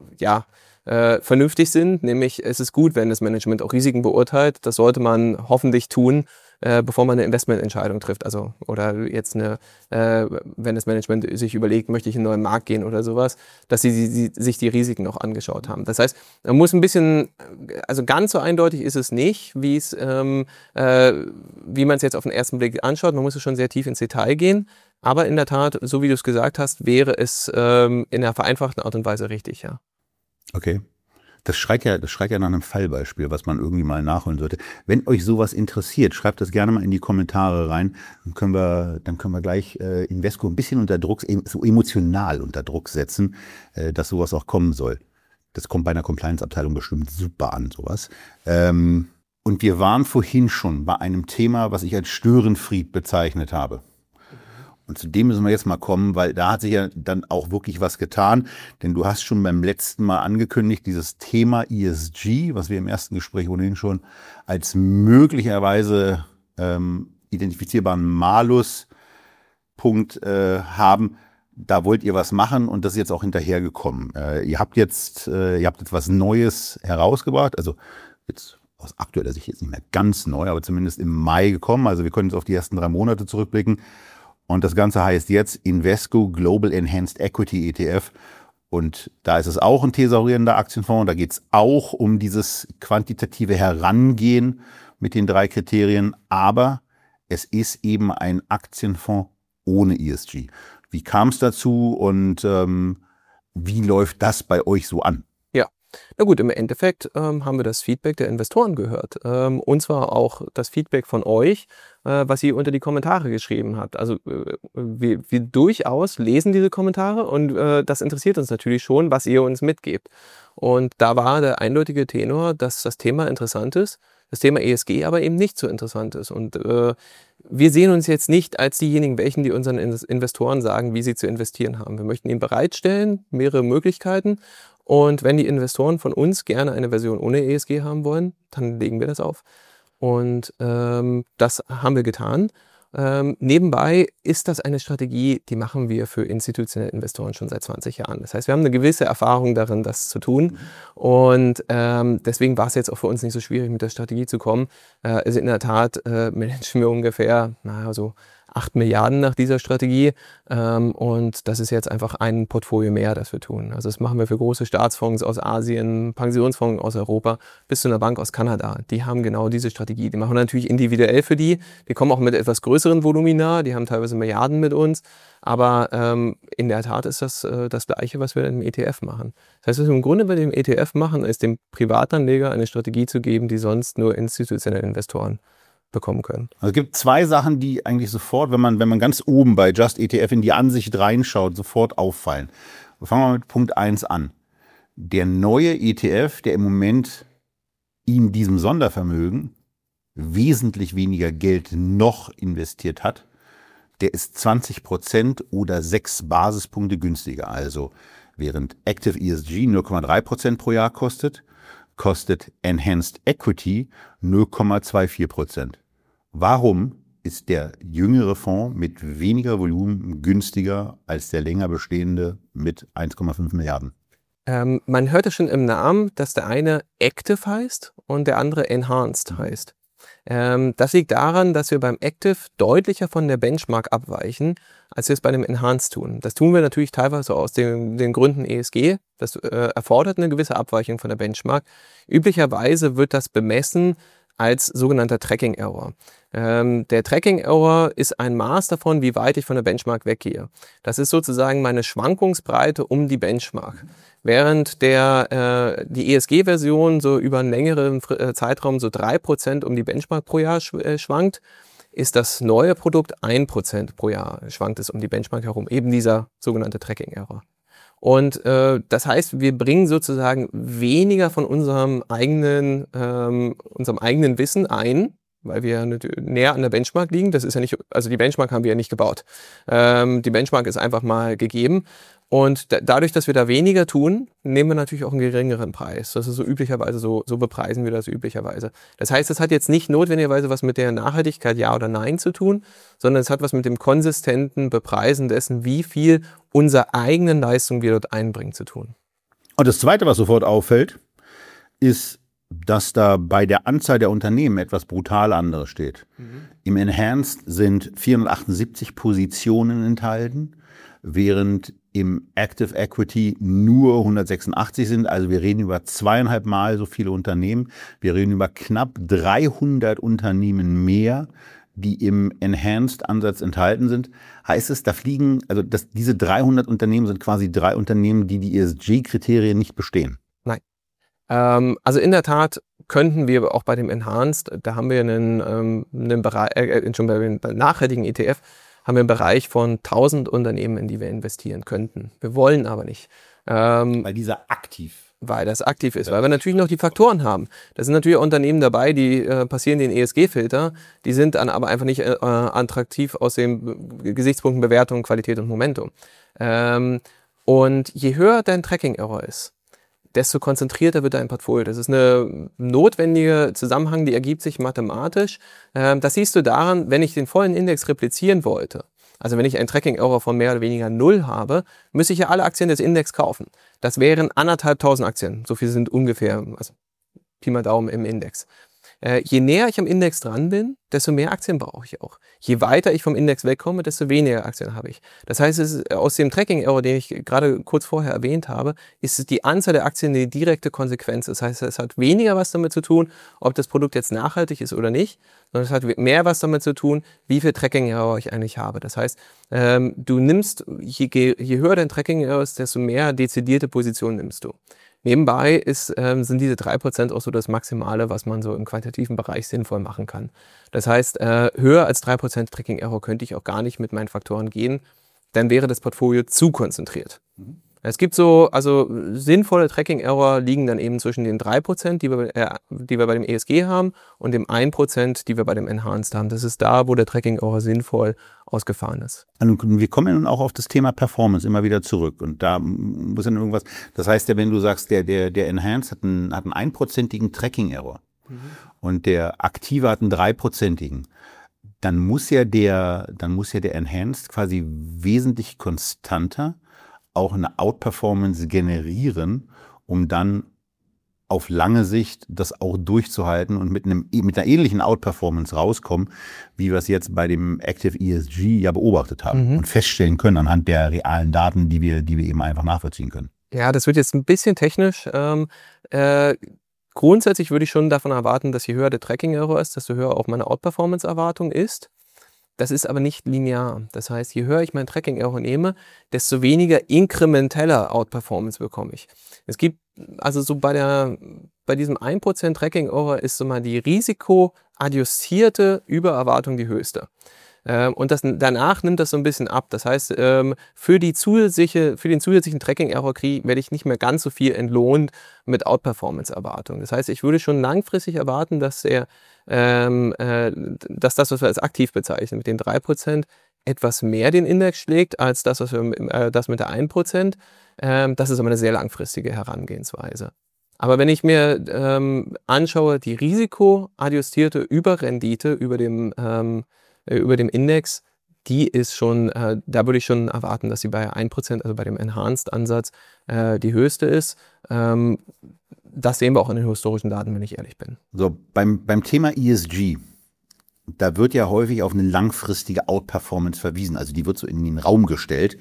vernünftig sind, nämlich es ist gut, wenn das Management auch Risiken beurteilt. Das sollte man hoffentlich tun, bevor man eine Investmententscheidung trifft. Also oder jetzt wenn das Management sich überlegt, möchte ich in einen neuen Markt gehen oder sowas, dass sie sich die Risiken auch angeschaut haben. Das heißt, man muss ein bisschen, also ganz so eindeutig ist es nicht, wie man es jetzt auf den ersten Blick anschaut. Man muss schon sehr tief ins Detail gehen. Aber in der Tat, so wie du es gesagt hast, wäre es in einer vereinfachten Art und Weise richtig, ja. Okay. Das schreit ja nach einem Fallbeispiel, was man irgendwie mal nachholen sollte. Wenn euch sowas interessiert, schreibt das gerne mal in die Kommentare rein. Dann können wir gleich Invesco ein bisschen unter Druck, so emotional unter Druck setzen, dass sowas auch kommen soll. Das kommt bei einer Compliance-Abteilung bestimmt super an, sowas. Und wir waren vorhin schon bei einem Thema, was ich als Störenfried bezeichnet habe. Und zu dem müssen wir jetzt mal kommen, weil da hat sich ja dann auch wirklich was getan. Denn du hast schon beim letzten Mal angekündigt, dieses Thema ESG, was wir im ersten Gespräch ohnehin schon als möglicherweise identifizierbaren Maluspunkt haben. Da wollt ihr was machen und das ist jetzt auch hinterhergekommen. Ihr habt jetzt was Neues herausgebracht, also jetzt aus aktueller Sicht jetzt nicht mehr ganz neu, aber zumindest im Mai gekommen. Also wir können jetzt auf die ersten 3 Monate zurückblicken. Und das Ganze heißt jetzt Invesco Global Enhanced Equity ETF. Und da ist es auch ein thesaurierender Aktienfonds. Da geht es auch um dieses quantitative Herangehen mit den 3 Kriterien. Aber es ist eben ein Aktienfonds ohne ESG. Wie kam es dazu und wie läuft das bei euch so an? Na gut, im Endeffekt haben wir das Feedback der Investoren gehört. Und zwar auch das Feedback von euch, was ihr unter die Kommentare geschrieben habt. Also wir durchaus lesen diese Kommentare und das interessiert uns natürlich schon, was ihr uns mitgebt. Und da war der eindeutige Tenor, dass das Thema interessant ist, das Thema ESG aber eben nicht so interessant ist. Und wir sehen uns jetzt nicht als diejenigen, die unseren Investoren sagen, wie sie zu investieren haben. Wir möchten ihnen bereitstellen, mehrere Möglichkeiten. Und wenn die Investoren von uns gerne eine Version ohne ESG haben wollen, dann legen wir das auf. Und das haben wir getan. Nebenbei ist das eine Strategie, die machen wir für institutionelle Investoren schon seit 20 Jahren. Das heißt, wir haben eine gewisse Erfahrung darin, das zu tun. Und deswegen war es jetzt auch für uns nicht so schwierig, mit der Strategie zu kommen. Also in der Tat managen wir ungefähr, so 8 Milliarden nach dieser Strategie. Und das ist jetzt einfach ein Portfolio mehr, das wir tun. Also das machen wir für große Staatsfonds aus Asien, Pensionsfonds aus Europa, bis zu einer Bank aus Kanada. Die haben genau diese Strategie. Die machen wir natürlich individuell für die. Die kommen auch mit etwas größeren Volumina. Die haben teilweise Milliarden mit uns. Aber in der Tat ist das das Gleiche, was wir im ETF machen. Das heißt, was wir im Grunde bei dem ETF machen, ist dem Privatanleger eine Strategie zu geben, die sonst nur institutionelle Investoren bekommen können. Also es gibt 2 Sachen, die eigentlich sofort, wenn man ganz oben bei Just ETF in die Ansicht reinschaut, sofort auffallen. Fangen wir mit Punkt 1 an. Der neue ETF, der im Moment in diesem Sondervermögen wesentlich weniger Geld noch investiert hat, der ist 20% oder 6 Basispunkte günstiger. Also während Active ESG 0,3% pro Jahr kostet Enhanced Equity 0,24%. Warum ist der jüngere Fonds mit weniger Volumen günstiger als der länger bestehende mit 1,5 Milliarden? Man hört ja schon im Namen, dass der eine Active heißt und der andere Enhanced heißt. Das liegt daran, dass wir beim Active deutlicher von der Benchmark abweichen, als wir es bei dem Enhanced tun. Das tun wir natürlich teilweise aus den Gründen ESG. Das erfordert eine gewisse Abweichung von der Benchmark. Üblicherweise wird das bemessen als sogenannter Tracking Error. Der Tracking Error ist ein Maß davon, wie weit ich von der Benchmark weggehe. Das ist sozusagen meine Schwankungsbreite um die Benchmark. Während die ESG-Version so über einen längeren Zeitraum so 3% um die Benchmark pro Jahr schwankt, ist das neue Produkt 1% pro Jahr schwankt es um die Benchmark herum. Eben dieser sogenannte Tracking Error. Und das heißt, wir bringen sozusagen weniger von unserem eigenen Wissen ein, weil wir näher an der Benchmark liegen. Das ist ja nicht, also die Benchmark haben wir ja nicht gebaut. Die Benchmark ist einfach mal gegeben. Und dadurch, dass wir da weniger tun, nehmen wir natürlich auch einen geringeren Preis. Das ist so üblicherweise, so bepreisen wir das üblicherweise. Das heißt, das hat jetzt nicht notwendigerweise was mit der Nachhaltigkeit Ja oder Nein zu tun, sondern es hat was mit dem konsistenten Bepreisen dessen, wie viel unserer eigenen Leistung wir dort einbringen, zu tun. Und das Zweite, was sofort auffällt, ist, dass da bei der Anzahl der Unternehmen etwas brutal anderes steht. Im Enhanced sind 478 Positionen enthalten, während im Active Equity nur 186 sind. Also wir reden über 2,5 Mal so viele Unternehmen. Wir reden über knapp 300 Unternehmen mehr, die im Enhanced-Ansatz enthalten sind. Heißt es, diese 300 Unternehmen sind quasi 3 Unternehmen, die ESG-Kriterien nicht bestehen? Nein. Also in der Tat könnten wir auch bei dem Enhanced, da haben wir einen Bereich, schon bei dem nachhaltigen ETF, haben wir einen Bereich von 1000 Unternehmen, in die wir investieren könnten. Wir wollen aber nicht. Weil dieser aktiv. Weil das aktiv ist, weil wir natürlich noch die Faktoren haben. Da sind natürlich Unternehmen dabei, die passieren den ESG-Filter, die sind dann aber einfach nicht attraktiv aus den Gesichtspunkten Bewertung, Qualität und Momentum. Und je höher dein Tracking-Error ist, desto konzentrierter wird dein Portfolio. Das ist eine notwendige Zusammenhang, die ergibt sich mathematisch. Das siehst du daran, wenn ich den vollen Index replizieren wollte. Also wenn ich einen Tracking-Error von mehr oder weniger 0 habe, müsste ich ja alle Aktien des Index kaufen. Das wären 1.500 Aktien. So viel sind ungefähr, also Pi mal Daumen im Index. Je näher ich am Index dran bin, desto mehr Aktien brauche ich auch. Je weiter ich vom Index wegkomme, desto weniger Aktien habe ich. Das heißt, aus dem Tracking-Error, den ich gerade kurz vorher erwähnt habe, ist die Anzahl der Aktien die direkte Konsequenz. Das heißt, es hat weniger was damit zu tun, ob das Produkt jetzt nachhaltig ist oder nicht, sondern es hat mehr was damit zu tun, wie viel Tracking-Error ich eigentlich habe. Das heißt, du nimmst, je höher dein Tracking-Error ist, desto mehr dezidierte Positionen nimmst du. Nebenbei sind diese 3% auch so das Maximale, was man so im quantitativen Bereich sinnvoll machen kann. Das heißt, höher als 3% Tracking-Error könnte ich auch gar nicht mit meinen Faktoren gehen, dann wäre das Portfolio zu konzentriert. Es gibt sinnvolle Tracking-Error liegen dann eben zwischen den 3%, die wir bei dem ESG haben, und dem 1%, die wir bei dem Enhanced haben. Das ist da, wo der Tracking-Error sinnvoll ausgefahren ist. Wir kommen ja nun auch auf das Thema Performance immer wieder zurück. Und da muss dann irgendwas, das heißt ja, wenn du sagst, der Enhanced hat einen 1%igen Tracking-Error und der Aktive hat einen 3%igen, dann muss ja der Enhanced quasi wesentlich konstanter auch eine Outperformance generieren, um dann auf lange Sicht das auch durchzuhalten und mit einer ähnlichen Outperformance rauskommen, wie wir es jetzt bei dem Active ESG ja beobachtet haben und feststellen können anhand der realen Daten, die wir eben einfach nachvollziehen können. Ja, das wird jetzt ein bisschen technisch. Grundsätzlich würde ich schon davon erwarten, dass je höher der Tracking-Error ist, desto höher auch meine Outperformance-Erwartung ist. Das ist aber nicht linear. Das heißt, je höher ich meinen Tracking-Error nehme, desto weniger inkrementeller Outperformance bekomme ich. Es gibt also so bei diesem 1% Tracking-Error ist so mal die risikoadjustierte Übererwartung die höchste. Und danach nimmt das so ein bisschen ab. Das heißt, für den zusätzlichen Tracking-Error werde ich nicht mehr ganz so viel entlohnt mit Outperformance-Erwartungen. Das heißt, ich würde schon langfristig erwarten, dass das, was wir als aktiv bezeichnen, mit den 3%, etwas mehr den Index schlägt, als das mit der 1%. Das ist aber eine sehr langfristige Herangehensweise. Aber wenn ich mir anschaue, die risikoadjustierte Überrendite über dem Index, die ist schon, da würde ich schon erwarten, dass sie bei 1%, also bei dem Enhanced-Ansatz, die höchste ist. Das sehen wir auch in den historischen Daten, wenn ich ehrlich bin. So, beim Thema ESG, da wird ja häufig auf eine langfristige Outperformance verwiesen. Also die wird so in den Raum gestellt.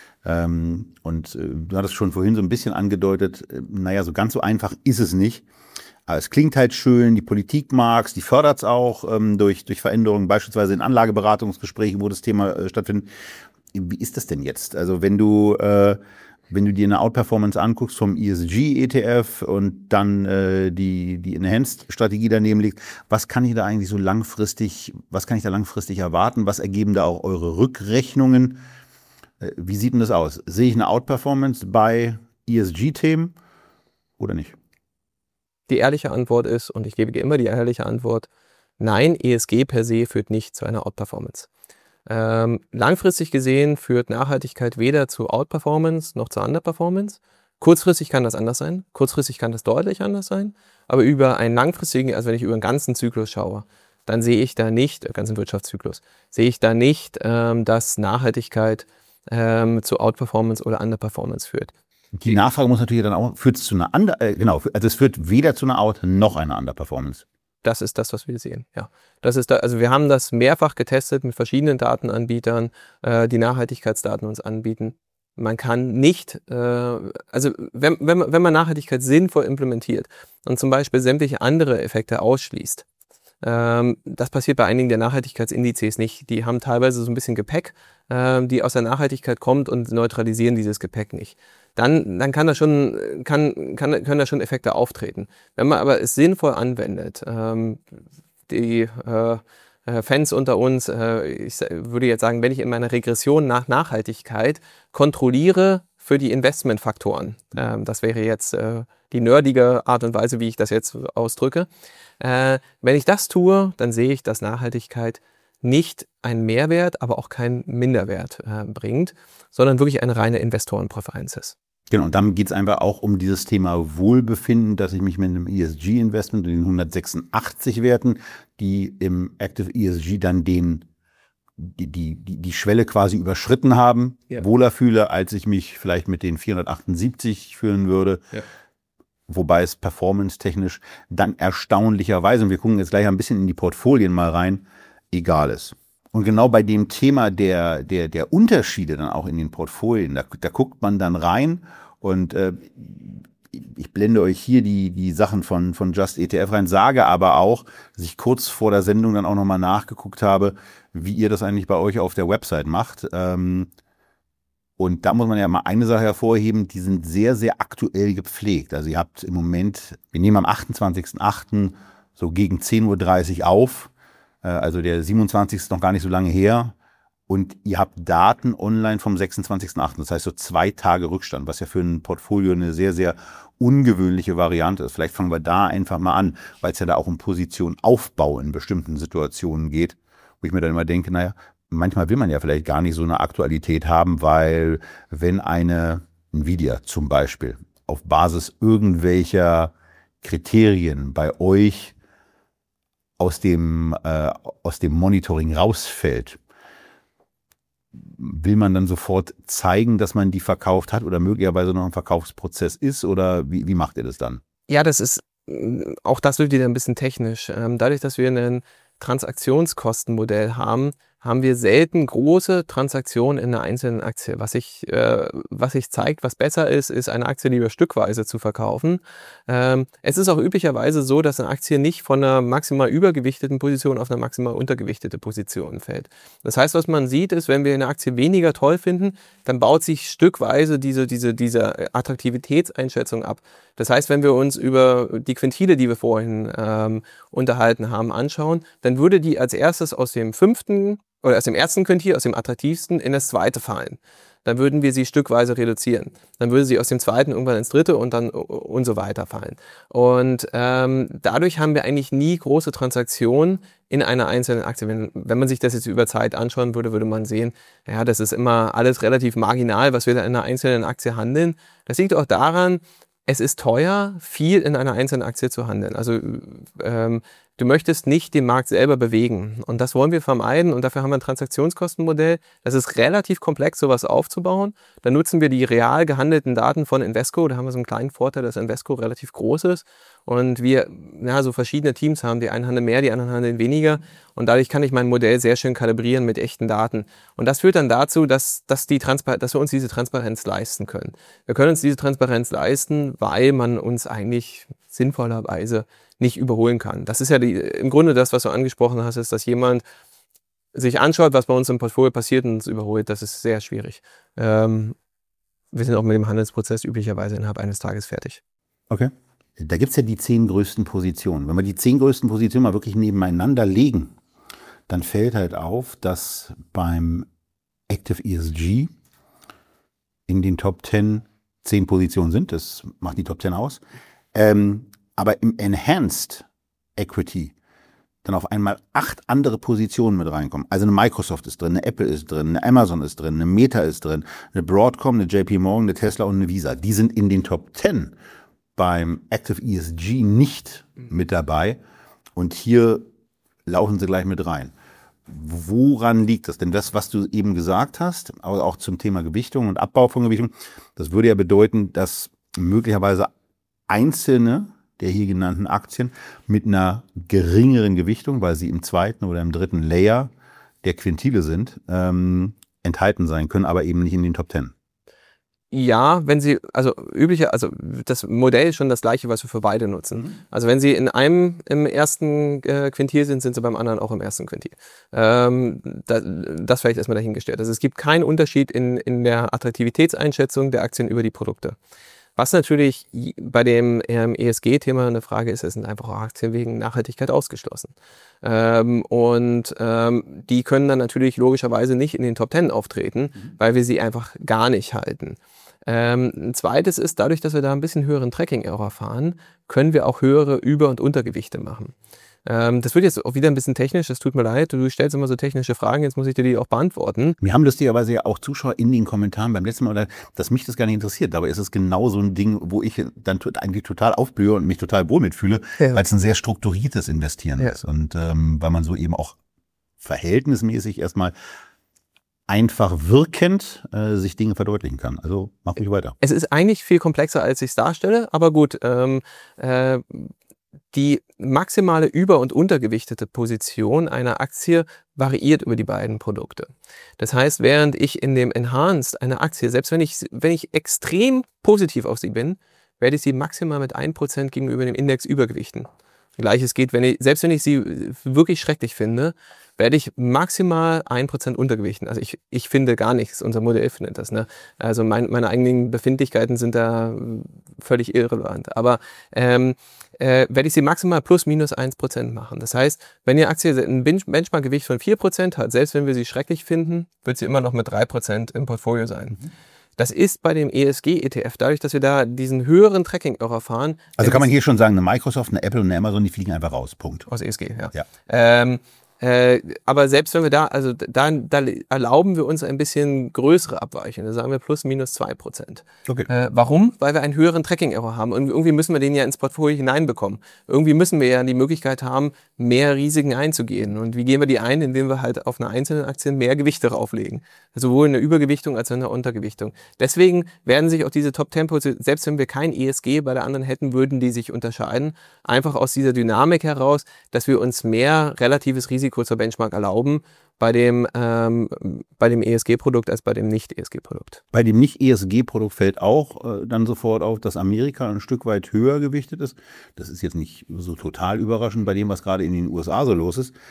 Und du hattest schon vorhin so ein bisschen angedeutet, naja, so ganz so einfach ist es nicht. Aber es klingt halt schön, die Politik mag's, die fördert es auch durch Veränderungen, beispielsweise in Anlageberatungsgesprächen, wo das Thema stattfindet. Wie ist das denn jetzt? Also wenn du dir eine Outperformance anguckst vom ESG-ETF und dann die Enhanced-Strategie daneben liegt, was kann ich da langfristig erwarten? Was ergeben da auch eure Rückrechnungen? Wie sieht denn das aus? Sehe ich eine Outperformance bei ESG-Themen oder nicht? Die ehrliche Antwort ist, und ich gebe dir immer die ehrliche Antwort, nein, ESG per se führt nicht zu einer Outperformance. Langfristig gesehen führt Nachhaltigkeit weder zu Outperformance noch zu Underperformance. Kurzfristig kann das anders sein, kurzfristig kann das deutlich anders sein, aber über einen langfristigen, also wenn ich über einen ganzen Zyklus schaue, dann sehe ich da nicht, ganzen Wirtschaftszyklus, sehe ich da nicht, dass Nachhaltigkeit zu Outperformance oder Underperformance führt. Die Nachfrage muss natürlich dann auch, führt es zu einer also es führt weder zu einer Out noch einer Underperformance. Das ist das, was wir sehen, ja. Also wir haben das mehrfach getestet mit verschiedenen Datenanbietern, die Nachhaltigkeitsdaten uns anbieten. Man kann nicht, also wenn man Nachhaltigkeit sinnvoll implementiert und zum Beispiel sämtliche andere Effekte ausschließt, das passiert bei einigen der Nachhaltigkeitsindizes nicht. Die haben teilweise so ein bisschen Gepäck, die aus der Nachhaltigkeit kommt und neutralisieren dieses Gepäck nicht. Dann können da schon Effekte auftreten. Wenn man aber es sinnvoll anwendet, die Fans unter uns, ich würde jetzt sagen, wenn ich in meiner Regression nach Nachhaltigkeit kontrolliere für die Investmentfaktoren, das wäre jetzt die nerdige Art und Weise, wie ich das jetzt ausdrücke. Wenn ich das tue, dann sehe ich, dass Nachhaltigkeit nicht einen Mehrwert, aber auch keinen Minderwert bringt, sondern wirklich eine reine Investorenpräferenz ist. Genau, und dann geht es einfach auch um dieses Thema Wohlbefinden, dass ich mich mit einem ESG-Investment, den 186 Werten, die im Active ESG dann die Schwelle quasi überschritten haben, wohler fühle, als ich mich vielleicht mit den 478 fühlen würde. Ja. Wobei es performance-technisch dann erstaunlicherweise, und wir gucken jetzt gleich ein bisschen in die Portfolien mal rein, egal ist. Und genau bei dem Thema der Unterschiede dann auch in den Portfolien, da guckt man dann rein und ich blende euch hier die Sachen von Just ETF rein, sage aber auch, dass ich kurz vor der Sendung dann auch nochmal nachgeguckt habe, wie ihr das eigentlich bei euch auf der Website macht. Und da muss man ja mal eine Sache hervorheben, die sind sehr, sehr aktuell gepflegt. Also ihr habt im Moment, wir nehmen am 28.08. so gegen 10:30 Uhr auf, also der 27. ist noch gar nicht so lange her. Und ihr habt Daten online vom 26.08., das heißt so 2 Tage Rückstand, was ja für ein Portfolio eine sehr, sehr ungewöhnliche Variante ist. Vielleicht fangen wir da einfach mal an, weil es ja da auch um Positionaufbau in bestimmten Situationen geht, wo ich mir dann immer denke, naja, manchmal will man ja vielleicht gar nicht so eine Aktualität haben, weil wenn eine Nvidia zum Beispiel auf Basis irgendwelcher Kriterien bei euch aus dem Monitoring rausfällt, will man dann sofort zeigen, dass man die verkauft hat oder möglicherweise noch ein Verkaufsprozess ist, oder wie macht ihr das dann? Ja, auch das wird wieder ein bisschen technisch. Dadurch, dass wir ein Transaktionskostenmodell haben wir selten große Transaktionen in einer einzelnen Aktie. Was sich zeigt, was besser ist eine Aktie lieber stückweise zu verkaufen. Es ist auch üblicherweise so, dass eine Aktie nicht von einer maximal übergewichteten Position auf eine maximal untergewichtete Position fällt. Das heißt, was man sieht, ist, wenn wir eine Aktie weniger toll finden, dann baut sich stückweise diese Attraktivitätseinschätzung ab. Das heißt, wenn wir uns über die Quintile, die wir vorhin unterhalten haben, anschauen, dann würde die als erstes aus dem ersten Quintil, aus dem attraktivsten, in das zweite fallen. Dann würden wir sie stückweise reduzieren. Dann würde sie aus dem zweiten irgendwann ins dritte und dann und so weiter fallen. Und dadurch haben wir eigentlich nie große Transaktionen in einer einzelnen Aktie. Wenn man sich das jetzt über Zeit anschauen würde, würde man sehen, ja, das ist immer alles relativ marginal, was wir da in einer einzelnen Aktie handeln. Das liegt auch daran, es ist teuer, viel in einer einzelnen Aktie zu handeln. Also du möchtest nicht den Markt selber bewegen. Und das wollen wir vermeiden. Und dafür haben wir ein Transaktionskostenmodell. Das ist relativ komplex, sowas aufzubauen. Da nutzen wir die real gehandelten Daten von Invesco. Da haben wir so einen kleinen Vorteil, dass Invesco relativ groß ist. Und wir so verschiedene Teams haben. Die einen handeln mehr, die anderen handeln weniger. Und dadurch kann ich mein Modell sehr schön kalibrieren mit echten Daten. Und das führt dann dazu, dass wir uns diese Transparenz leisten können. Wir können uns diese Transparenz leisten, weil man uns eigentlich sinnvollerweise nicht überholen kann. Das ist ja im Grunde das, was du angesprochen hast, ist, dass jemand sich anschaut, was bei uns im Portfolio passiert und uns überholt. Das ist sehr schwierig. Wir sind auch mit dem Handelsprozess üblicherweise innerhalb eines Tages fertig. Okay. Da gibt es ja die 10 größten Positionen. Wenn wir die 10 größten Positionen mal wirklich nebeneinander legen, dann fällt halt auf, dass beim Active ESG in den Top 10 Positionen sind. Das macht die Top 10 aus. Aber im Enhanced Equity dann auf einmal 8 andere Positionen mit reinkommen. Also eine Microsoft ist drin, eine Apple ist drin, eine Amazon ist drin, eine Meta ist drin, eine Broadcom, eine JP Morgan, eine Tesla und eine Visa. Die sind in den Top 10 beim Active ESG nicht mit dabei. Und hier laufen sie gleich mit rein. Woran liegt das? Denn das, was du eben gesagt hast, aber auch zum Thema Gewichtung und Abbau von Gewichtung, das würde ja bedeuten, dass möglicherweise einzelne der hier genannten Aktien mit einer geringeren Gewichtung, weil sie im zweiten oder im dritten Layer der Quintile sind, enthalten sein können, aber eben nicht in den Top 10. Ja, das Modell ist schon das gleiche, was wir für beide nutzen. Also wenn Sie im ersten Quintil sind, sind Sie beim anderen auch im ersten Quintil. Das vielleicht erstmal dahingestellt. Also es gibt keinen Unterschied in der Attraktivitätseinschätzung der Aktien über die Produkte. Was natürlich bei dem ESG-Thema eine Frage ist, es sind einfach auch Aktien wegen Nachhaltigkeit ausgeschlossen. Die können dann natürlich logischerweise nicht in den Top 10 auftreten, weil wir sie einfach gar nicht halten. Ein zweites ist, dadurch, dass wir da ein bisschen höheren Tracking-Error fahren, können wir auch höhere Über- und Untergewichte machen. Das wird jetzt auch wieder ein bisschen technisch, das tut mir leid, du stellst immer so technische Fragen, jetzt muss ich dir die auch beantworten. Wir haben lustigerweise ja auch Zuschauer in den Kommentaren beim letzten Mal, dass mich das gar nicht interessiert. Dabei ist es genau so ein Ding, wo ich dann eigentlich total aufblühe und mich total wohl mitfühle, weil es ein sehr strukturiertes Investieren ist. Und weil man so eben auch verhältnismäßig erstmal einfach wirkend sich Dinge verdeutlichen kann. Also mach ruhig weiter. Es ist eigentlich viel komplexer, als ich es darstelle, aber gut, die maximale über- und untergewichtete Position einer Aktie variiert über die beiden Produkte. Das heißt, während ich in dem Enhanced eine Aktie, selbst wenn ich extrem positiv auf sie bin, werde ich sie maximal mit 1% gegenüber dem Index übergewichten. Gleiches geht, selbst wenn ich sie wirklich schrecklich finde, werde ich maximal 1% untergewichten. Also ich finde gar nichts, unser Modell findet das. Ne? Also meine eigenen Befindlichkeiten sind da völlig irrelevant. Aber werde ich sie maximal plus minus 1% machen. Das heißt, wenn die Aktie ein Benchmark-Gewicht von 4% hat, selbst wenn wir sie schrecklich finden, wird sie immer noch mit 3% im Portfolio sein. Das ist bei dem ESG-ETF, dadurch, dass wir da diesen höheren Tracking-Error fahren. Also kann man hier schon sagen, eine Microsoft, eine Apple und eine Amazon, die fliegen einfach raus, Punkt. Aus ESG, ja. Aber selbst wenn wir da erlauben wir uns ein bisschen größere Abweichungen. Da sagen wir plus minus 2%. Okay. Warum? Weil wir einen höheren Tracking-Error haben. Und irgendwie müssen wir den ja ins Portfolio hineinbekommen. Irgendwie müssen wir ja die Möglichkeit haben, mehr Risiken einzugehen. Und wie gehen wir die ein? Indem wir halt auf einer einzelnen Aktie mehr Gewichte drauflegen. Sowohl in der Übergewichtung als auch in der Untergewichtung. Deswegen werden sich auch diese Top-10-Positionen, selbst wenn wir kein ESG bei der anderen hätten, würden die sich unterscheiden. Einfach aus dieser Dynamik heraus, dass wir uns mehr relatives Risiko zur Benchmark erlauben bei dem ESG-Produkt als bei dem Nicht-ESG-Produkt. Bei dem Nicht-ESG-Produkt fällt auch dann sofort auf, dass Amerika ein Stück weit höher gewichtet ist. Das ist jetzt nicht so total überraschend bei dem, was gerade in den USA so los ist.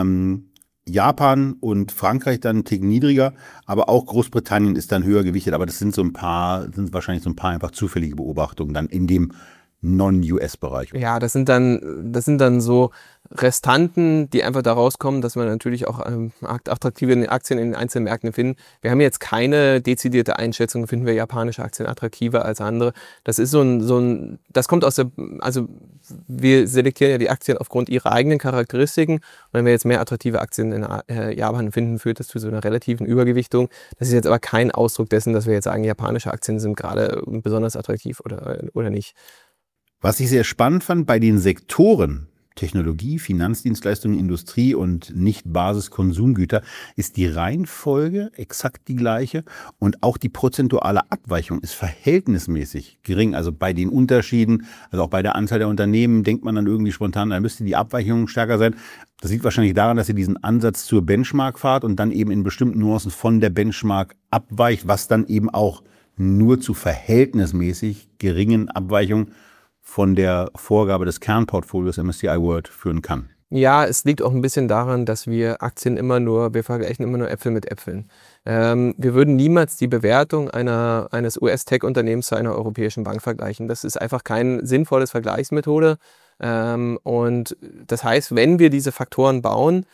Japan und Frankreich dann einen Tick niedriger, aber auch Großbritannien ist dann höher gewichtet. Aber das sind wahrscheinlich so ein paar einfach zufällige Beobachtungen dann in dem Non-US-Bereich. Ja, das sind dann so Restanten, die einfach da rauskommen, dass wir natürlich auch attraktive Aktien in den einzelnen Märkten finden. Wir haben jetzt keine dezidierte Einschätzung, finden wir japanische Aktien attraktiver als andere. Das ist das kommt also wir selektieren ja die Aktien aufgrund ihrer eigenen Charakteristiken. Und wenn wir jetzt mehr attraktive Aktien in Japan finden, führt das zu so einer relativen Übergewichtung. Das ist jetzt aber kein Ausdruck dessen, dass wir jetzt sagen, japanische Aktien sind gerade besonders attraktiv oder nicht. Was ich sehr spannend fand bei den Sektoren Technologie, Finanzdienstleistungen, Industrie und Nicht-Basis-Konsumgüter ist die Reihenfolge exakt die gleiche und auch die prozentuale Abweichung ist verhältnismäßig gering. Also bei den Unterschieden, also auch bei der Anzahl der Unternehmen denkt man dann irgendwie spontan, da müsste die Abweichung stärker sein. Das liegt wahrscheinlich daran, dass ihr diesen Ansatz zur Benchmark fahrt und dann eben in bestimmten Nuancen von der Benchmark abweicht, was dann eben auch nur zu verhältnismäßig geringen Abweichungen von der Vorgabe des Kernportfolios MSCI World führen kann. Ja, es liegt auch ein bisschen daran, dass wir wir vergleichen immer nur Äpfel mit Äpfeln. Wir würden niemals die Bewertung eines US-Tech-Unternehmens zu einer europäischen Bank vergleichen. Das ist einfach kein sinnvolles Vergleichsmethode. Und das heißt, wenn wir diese Faktoren bauen,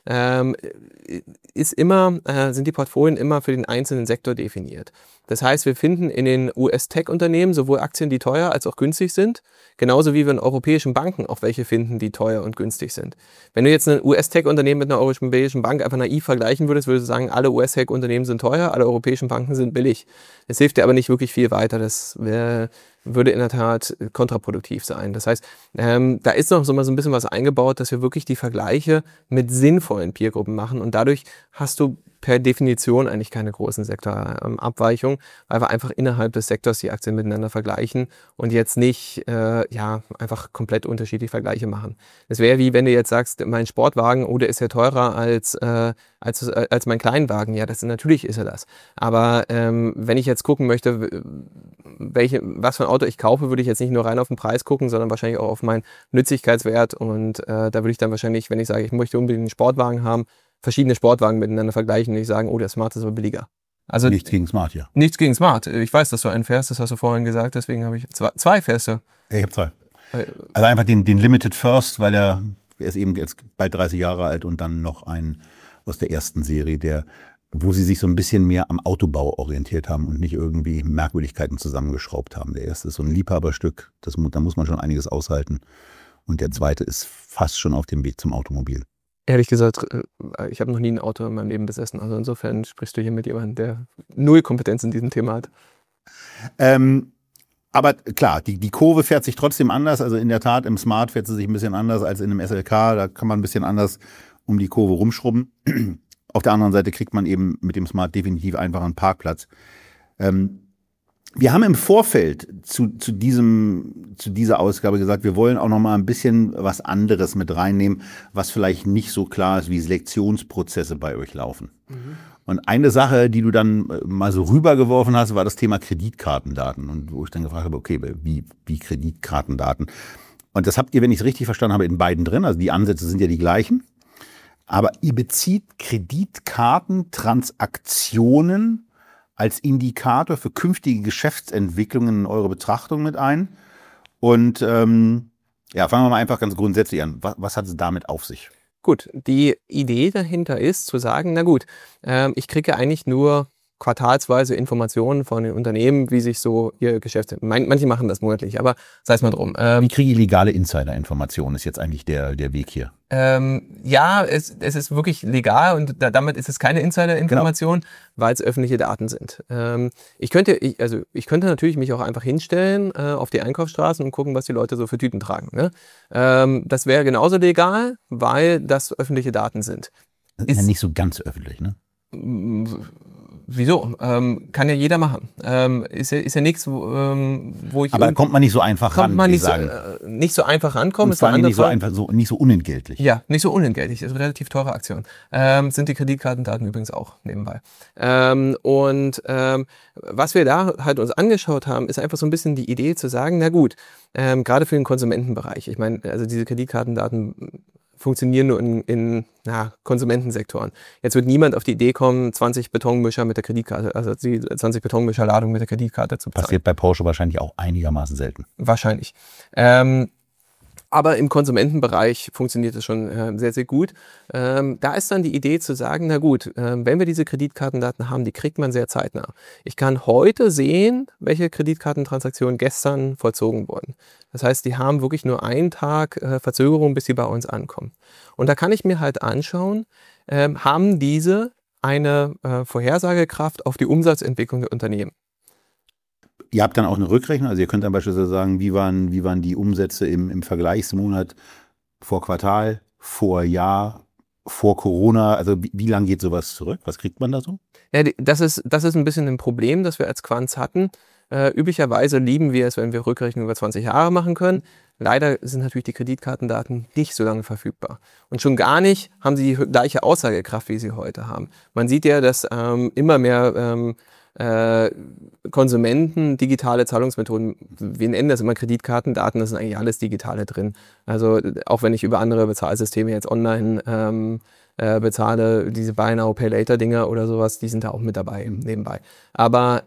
sind die Portfolien immer für den einzelnen Sektor definiert. Das heißt, wir finden in den US-Tech-Unternehmen sowohl Aktien, die teuer als auch günstig sind, genauso wie wir in europäischen Banken auch welche finden, die teuer und günstig sind. Wenn du jetzt ein US-Tech-Unternehmen mit einer europäischen Bank einfach naiv vergleichen würdest, würdest du sagen, alle US-Tech-Unternehmen sind teuer, alle europäischen Banken sind billig. Das hilft dir aber nicht wirklich viel weiter. Das würde in der Tat kontraproduktiv sein. Das heißt, da ist noch so ein bisschen was eingebaut, dass wir wirklich die Vergleiche mit sinnvollen Peergruppen machen und dadurch hast du per Definition eigentlich keine großen Sektorabweichungen, weil wir einfach innerhalb des Sektors die Aktien miteinander vergleichen und jetzt nicht einfach komplett unterschiedliche Vergleiche machen. Es wäre wie wenn du jetzt sagst, mein Sportwagen, der ist ja teurer als mein Kleinwagen. Ja, natürlich ist er das. Aber wenn ich jetzt gucken möchte, was für ein Auto ich kaufe, würde ich jetzt nicht nur rein auf den Preis gucken, sondern wahrscheinlich auch auf meinen Nützlichkeitswert und da würde ich dann wahrscheinlich, wenn ich sage, ich möchte unbedingt einen Sportwagen haben, verschiedene Sportwagen miteinander vergleichen und nicht sagen, der Smart ist aber billiger. Also nichts gegen Smart, ja. Nichts gegen Smart. Ich weiß, dass du einen fährst, das hast du vorhin gesagt, deswegen habe ich zwei fährst du. Ich habe zwei. Also einfach den Limited First, weil er ist eben jetzt bald 30 Jahre alt und dann noch einen aus der ersten Serie, wo sie sich so ein bisschen mehr am Autobau orientiert haben und nicht irgendwie Merkwürdigkeiten zusammengeschraubt haben. Der erste ist so ein Liebhaberstück, da muss man schon einiges aushalten. Und der zweite ist fast schon auf dem Weg zum Automobil. Ehrlich gesagt, ich habe noch nie ein Auto in meinem Leben besessen. Also insofern sprichst du hier mit jemandem, der null Kompetenz in diesem Thema hat. Aber klar, die Kurve fährt sich trotzdem anders. Also in der Tat, im Smart fährt sie sich ein bisschen anders als in einem SLK. Da kann man ein bisschen anders um die Kurve rumschrubben. Auf der anderen Seite kriegt man eben mit dem Smart definitiv einfach einen Parkplatz. Wir haben im Vorfeld zu dieser Ausgabe gesagt, wir wollen auch noch mal ein bisschen was anderes mit reinnehmen, was vielleicht nicht so klar ist, wie Selektionsprozesse bei euch laufen. Mhm. Und eine Sache, die du dann mal so rübergeworfen hast, war das Thema Kreditkartendaten. Und wo ich dann gefragt habe, okay, wie Kreditkartendaten? Und das habt ihr, wenn ich es richtig verstanden habe, in beiden drin. Also die Ansätze sind ja die gleichen. Aber ihr bezieht Kreditkartentransaktionen als Indikator für künftige Geschäftsentwicklungen in eure Betrachtung mit ein. Und fangen wir mal einfach ganz grundsätzlich an. Was hat es damit auf sich? Gut, die Idee dahinter ist zu sagen, na gut, ich kriege eigentlich nur quartalsweise Informationen von den Unternehmen, wie sich so ihr Geschäft... Manche machen das monatlich, aber sei es mal drum. Wie kriege ich legale Insider-Informationen, ist jetzt eigentlich der Weg hier. Ja, es ist wirklich legal und damit ist es keine Insider-Information, weil es öffentliche Daten sind. Ich könnte natürlich mich auch einfach hinstellen auf die Einkaufsstraßen und gucken, was die Leute so für Tüten tragen. Ne? Das wäre genauso legal, weil das öffentliche Daten sind. Ist ja nicht so ganz öffentlich, ne? Wieso? Kann ja jeder machen. Ist ja nichts, wo ich... Aber da kommt man nicht so einfach ran, nicht so einfach rankommen. Und vor allem nicht so unentgeltlich. Ja, nicht so unentgeltlich. Das ist eine relativ teure Aktion. Sind die Kreditkartendaten übrigens auch nebenbei. Was wir da halt uns angeschaut haben, ist einfach so ein bisschen die Idee zu sagen, na gut, gerade für den Konsumentenbereich. Ich meine, also diese Kreditkartendaten funktionieren nur in Konsumentensektoren. Jetzt wird niemand auf die Idee kommen, 20 Betonmischer mit der Kreditkarte, also die 20 Betonmischerladung mit der Kreditkarte zu bezahlen. Passiert bei Porsche wahrscheinlich auch einigermaßen selten. Wahrscheinlich. Aber im Konsumentenbereich funktioniert es schon sehr, sehr gut. Da ist dann die Idee zu sagen, na gut, wenn wir diese Kreditkartendaten haben, die kriegt man sehr zeitnah. Ich kann heute sehen, welche Kreditkartentransaktionen gestern vollzogen wurden. Das heißt, die haben wirklich nur einen Tag Verzögerung, bis sie bei uns ankommen. Und da kann ich mir halt anschauen, haben diese eine Vorhersagekraft auf die Umsatzentwicklung der Unternehmen. Ihr habt dann auch eine Rückrechnung, also ihr könnt dann beispielsweise sagen, wie waren die Umsätze im Vergleichsmonat vor Quartal, vor Jahr, vor Corona, also wie lange geht sowas zurück? Was kriegt man da so? Ja, das ist ein bisschen ein Problem, das wir als Quants hatten. Üblicherweise lieben wir es, wenn wir Rückrechnungen über 20 Jahre machen können. Leider sind natürlich die Kreditkartendaten nicht so lange verfügbar. Und schon gar nicht haben sie die gleiche Aussagekraft, wie sie heute haben. Man sieht ja, dass immer mehr Konsumenten digitale Zahlungsmethoden, wir nennen das immer Kreditkartendaten, das sind eigentlich alles digitale drin. Also auch wenn ich über andere Bezahlsysteme jetzt online bezahle, diese Buy Now, Pay Later Dinger oder sowas, die sind da auch mit dabei nebenbei. Aber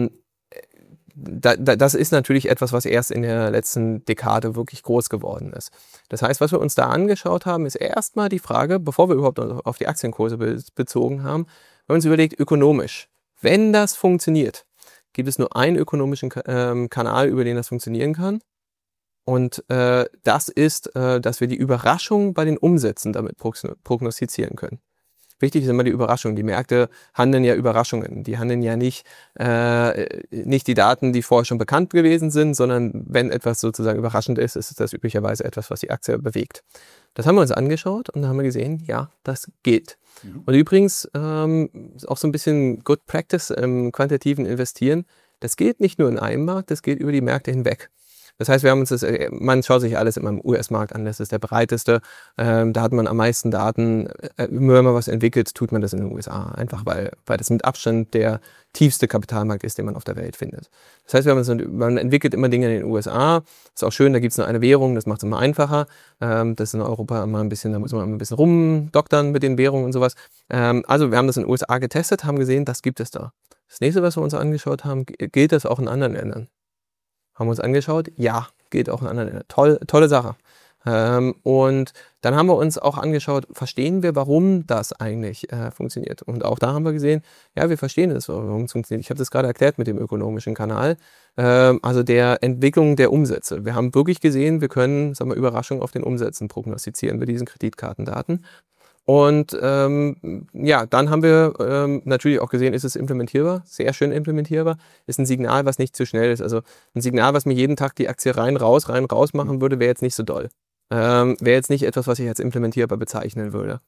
das ist natürlich etwas, was erst in der letzten Dekade wirklich groß geworden ist. Das heißt, was wir uns da angeschaut haben, ist erstmal die Frage, bevor wir überhaupt auf die Aktienkurse bezogen haben, wir haben uns überlegt, ökonomisch, wenn das funktioniert, gibt es nur einen ökonomischen Kanal, über den das funktionieren kann. Und das ist, dass wir die Überraschung bei den Umsätzen damit prognostizieren können. Wichtig ist immer die Überraschung. Die Märkte handeln ja Überraschungen. Die handeln ja nicht die Daten, die vorher schon bekannt gewesen sind, sondern wenn etwas sozusagen überraschend ist, ist das üblicherweise etwas, was die Aktie bewegt. Das haben wir uns angeschaut und dann haben wir gesehen, ja, das geht. Und übrigens auch so ein bisschen Good Practice im quantitativen Investieren. Das geht nicht nur in einem Markt, das geht über die Märkte hinweg. Das heißt, man schaut sich alles immer im US-Markt an, das ist der breiteste. Da hat man am meisten Daten. Wenn man was entwickelt, tut man das in den USA. Einfach weil das mit Abstand der tiefste Kapitalmarkt ist, den man auf der Welt findet. Das heißt, man entwickelt immer Dinge in den USA. Ist auch schön, da gibt es nur eine Währung, das macht es immer einfacher. Das ist in Europa immer da muss man ein bisschen rumdoktern mit den Währungen und sowas. Also wir haben das in den USA getestet, haben gesehen, das gibt es da. Das nächste, was wir uns angeschaut haben, gilt das auch in anderen Ländern? Haben wir uns angeschaut, ja, geht auch in anderen Ländern. Tolle Sache. Und dann haben wir uns auch angeschaut, verstehen wir, warum das eigentlich funktioniert. Und auch da haben wir gesehen, ja, wir verstehen es, warum es funktioniert. Ich habe das gerade erklärt mit dem ökonomischen Kanal, also der Entwicklung der Umsätze. Wir haben wirklich gesehen, wir können, Überraschungen auf den Umsätzen prognostizieren mit diesen Kreditkartendaten. Und dann haben wir natürlich auch gesehen, ist es implementierbar, sehr schön implementierbar, ist ein Signal, was nicht zu schnell ist. Also ein Signal, was mir jeden Tag die Aktie rein, raus machen würde, wäre jetzt nicht so doll. Wäre jetzt nicht etwas, was ich als implementierbar bezeichnen würde.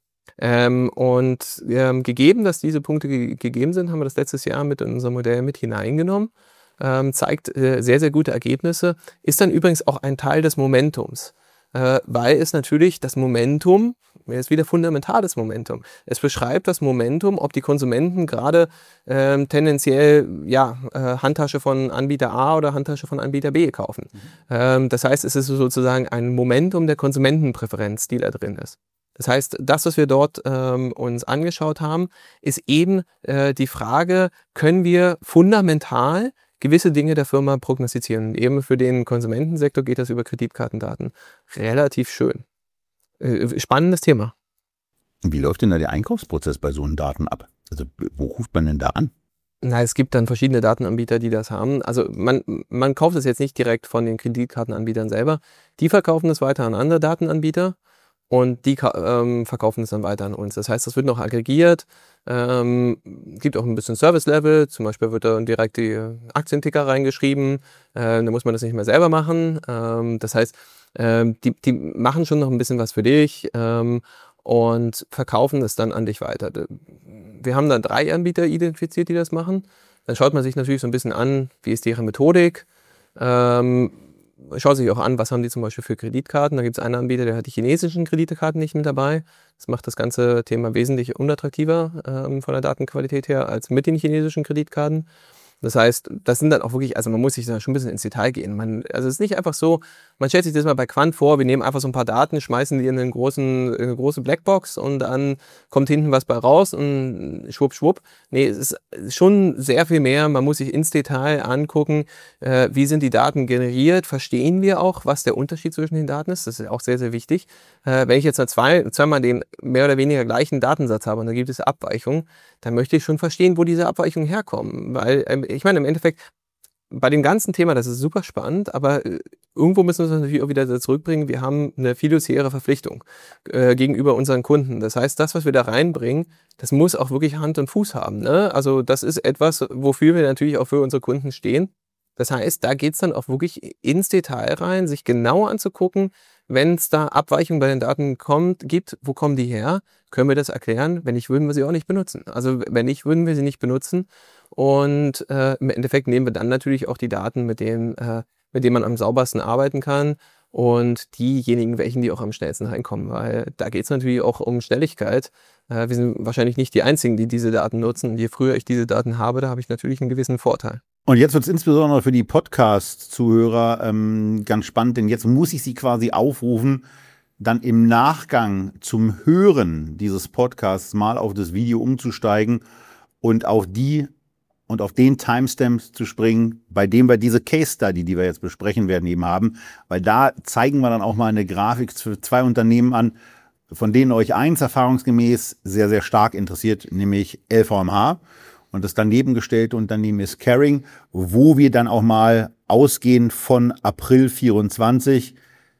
Gegeben, dass diese Punkte gegeben sind, haben wir das letztes Jahr mit in unser Modell mit hineingenommen. Zeigt sehr, sehr gute Ergebnisse. Ist dann übrigens auch ein Teil des Momentums. Weil es natürlich das Momentum, ist wieder fundamentales Momentum. Es beschreibt das Momentum, ob die Konsumenten gerade tendenziell Handtasche von Anbieter A oder Handtasche von Anbieter B kaufen. Das heißt, es ist sozusagen ein Momentum der Konsumentenpräferenz, die da drin ist. Das heißt, das, was wir dort uns angeschaut haben, ist eben die Frage, können wir fundamental gewisse Dinge der Firma prognostizieren. Und eben für den Konsumentensektor geht das über Kreditkartendaten relativ schön. Spannendes Thema. Wie läuft denn da der Einkaufsprozess bei so einen Daten ab? Also wo ruft man denn da an? Na, es gibt dann verschiedene Datenanbieter, die das haben. Also man kauft es jetzt nicht direkt von den Kreditkartenanbietern selber. Die verkaufen es weiter an andere Datenanbieter und die verkaufen es dann weiter an uns. Das heißt, das wird noch aggregiert, gibt auch ein bisschen Service-Level. Zum Beispiel wird da direkt die Aktienticker reingeschrieben. Da muss man das nicht mehr selber machen. Das heißt, die machen schon noch ein bisschen was für dich und verkaufen das dann an dich weiter. Wir haben dann 3 Anbieter identifiziert, die das machen. Dann schaut man sich natürlich so ein bisschen an, wie ist deren Methodik. Schaut sich auch an, was haben die zum Beispiel für Kreditkarten. Da gibt es einen Anbieter, der hat die chinesischen Kreditkarten nicht mit dabei. Das macht das ganze Thema wesentlich unattraktiver von der Datenqualität her als mit den chinesischen Kreditkarten. Das heißt, das sind dann auch wirklich, also man muss sich da schon ein bisschen ins Detail gehen. Also es ist nicht einfach so, man stellt sich das mal bei Quant vor, wir nehmen einfach so ein paar Daten, schmeißen die in eine große Blackbox und dann kommt hinten was bei raus und schwupp, schwupp. Nee, es ist schon sehr viel mehr. Man muss sich ins Detail angucken, wie sind die Daten generiert, verstehen wir auch, was der Unterschied zwischen den Daten ist. Das ist auch sehr, sehr wichtig. Wenn ich jetzt zweimal den mehr oder weniger gleichen Datensatz habe und da gibt es Abweichungen, dann möchte ich schon verstehen, wo diese Abweichungen herkommen. Weil, ich meine, im Endeffekt, bei dem ganzen Thema, das ist super spannend, aber irgendwo müssen wir uns natürlich auch wieder zurückbringen, wir haben eine fiduciäre Verpflichtung gegenüber unseren Kunden. Das heißt, das, was wir da reinbringen, das muss auch wirklich Hand und Fuß haben. Ne? Also das ist etwas, wofür wir natürlich auch für unsere Kunden stehen. Das heißt, da geht's dann auch wirklich ins Detail rein, sich genau anzugucken, wenn es da Abweichungen bei den Daten gibt, wo kommen die her? Können wir das erklären? Wenn nicht, würden wir sie auch nicht benutzen. Also wenn nicht, würden wir sie nicht benutzen. Und im Endeffekt nehmen wir dann natürlich auch die Daten, mit denen man am saubersten arbeiten kann und diejenigen, die auch am schnellsten reinkommen. Weil da geht es natürlich auch um Schnelligkeit. Wir sind wahrscheinlich nicht die Einzigen, die diese Daten nutzen. Und je früher ich diese Daten habe, da habe ich natürlich einen gewissen Vorteil. Und jetzt wird es insbesondere für die Podcast-Zuhörer ganz spannend, denn jetzt muss ich Sie quasi aufrufen, dann im Nachgang zum Hören dieses Podcasts mal auf das Video umzusteigen und auf den Timestamp zu springen, bei dem wir diese Case Study, die wir jetzt besprechen werden, eben haben, weil da zeigen wir dann auch mal eine Grafik für 2 Unternehmen an, von denen euch eins erfahrungsgemäß sehr, sehr stark interessiert, nämlich LVMH. Und das daneben gestellte Unternehmen ist Kering, wo wir dann auch mal ausgehend von April 24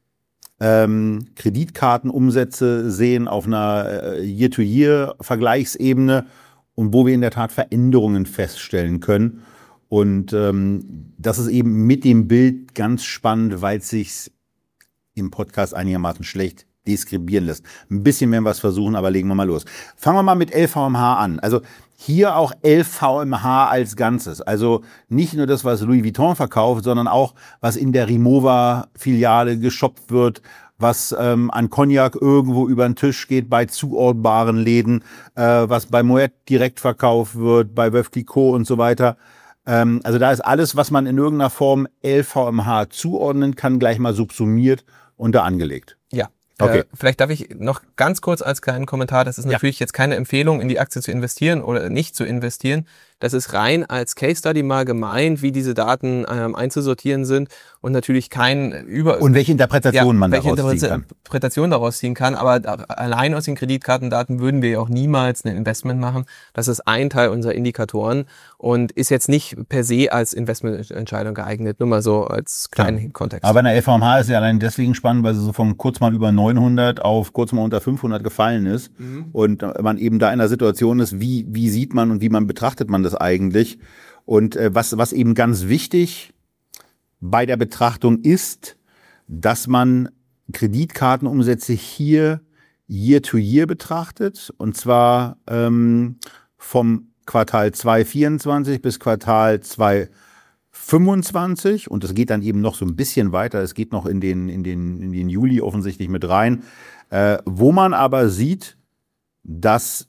Kreditkartenumsätze sehen auf einer Year-to-Year-Vergleichsebene und wo wir in der Tat Veränderungen feststellen können. Und das ist eben mit dem Bild ganz spannend, weil es sich im Podcast einigermaßen schlecht deskribieren lässt. Ein bisschen werden wir es versuchen, aber legen wir mal los. Fangen wir mal mit LVMH an. Also hier auch LVMH als Ganzes. Also nicht nur das, was Louis Vuitton verkauft, sondern auch, was in der Rimowa-Filiale geshoppt wird, was an Cognac irgendwo über den Tisch geht bei zuordnbaren Läden, was bei Moet direkt verkauft wird, bei Veuve Clicquot und so weiter. Also da ist alles, was man in irgendeiner Form LVMH zuordnen kann, gleich mal subsumiert und da angelegt. Ja. Okay. Vielleicht darf ich noch ganz kurz als kleinen Kommentar, das ist natürlich jetzt keine Empfehlung, in die Aktie zu investieren oder nicht zu investieren. Das ist rein als Case Study mal gemeint, wie diese Daten einzusortieren sind und natürlich kein Und welche Interpretation man welche daraus ziehen kann. Interpretation daraus ziehen kann, aber allein aus den Kreditkartendaten würden wir ja auch niemals ein Investment machen. Das ist ein Teil unserer Indikatoren und ist jetzt nicht per se als Investmententscheidung geeignet, nur mal so als kleinen Kontext. Aber eine LVMH ist ja allein deswegen spannend, weil sie so von kurz mal über 900 auf kurz mal unter 500 gefallen ist und man eben da in der Situation ist, wie sieht man und wie man betrachtet man das eigentlich. Und was eben ganz wichtig bei der Betrachtung ist, dass man Kreditkartenumsätze hier Year-to-Year betrachtet, und zwar vom Quartal 2 bis Quartal 2 25, und das geht dann eben noch so ein bisschen weiter, es geht noch in den Juli offensichtlich mit rein, wo man aber sieht, dass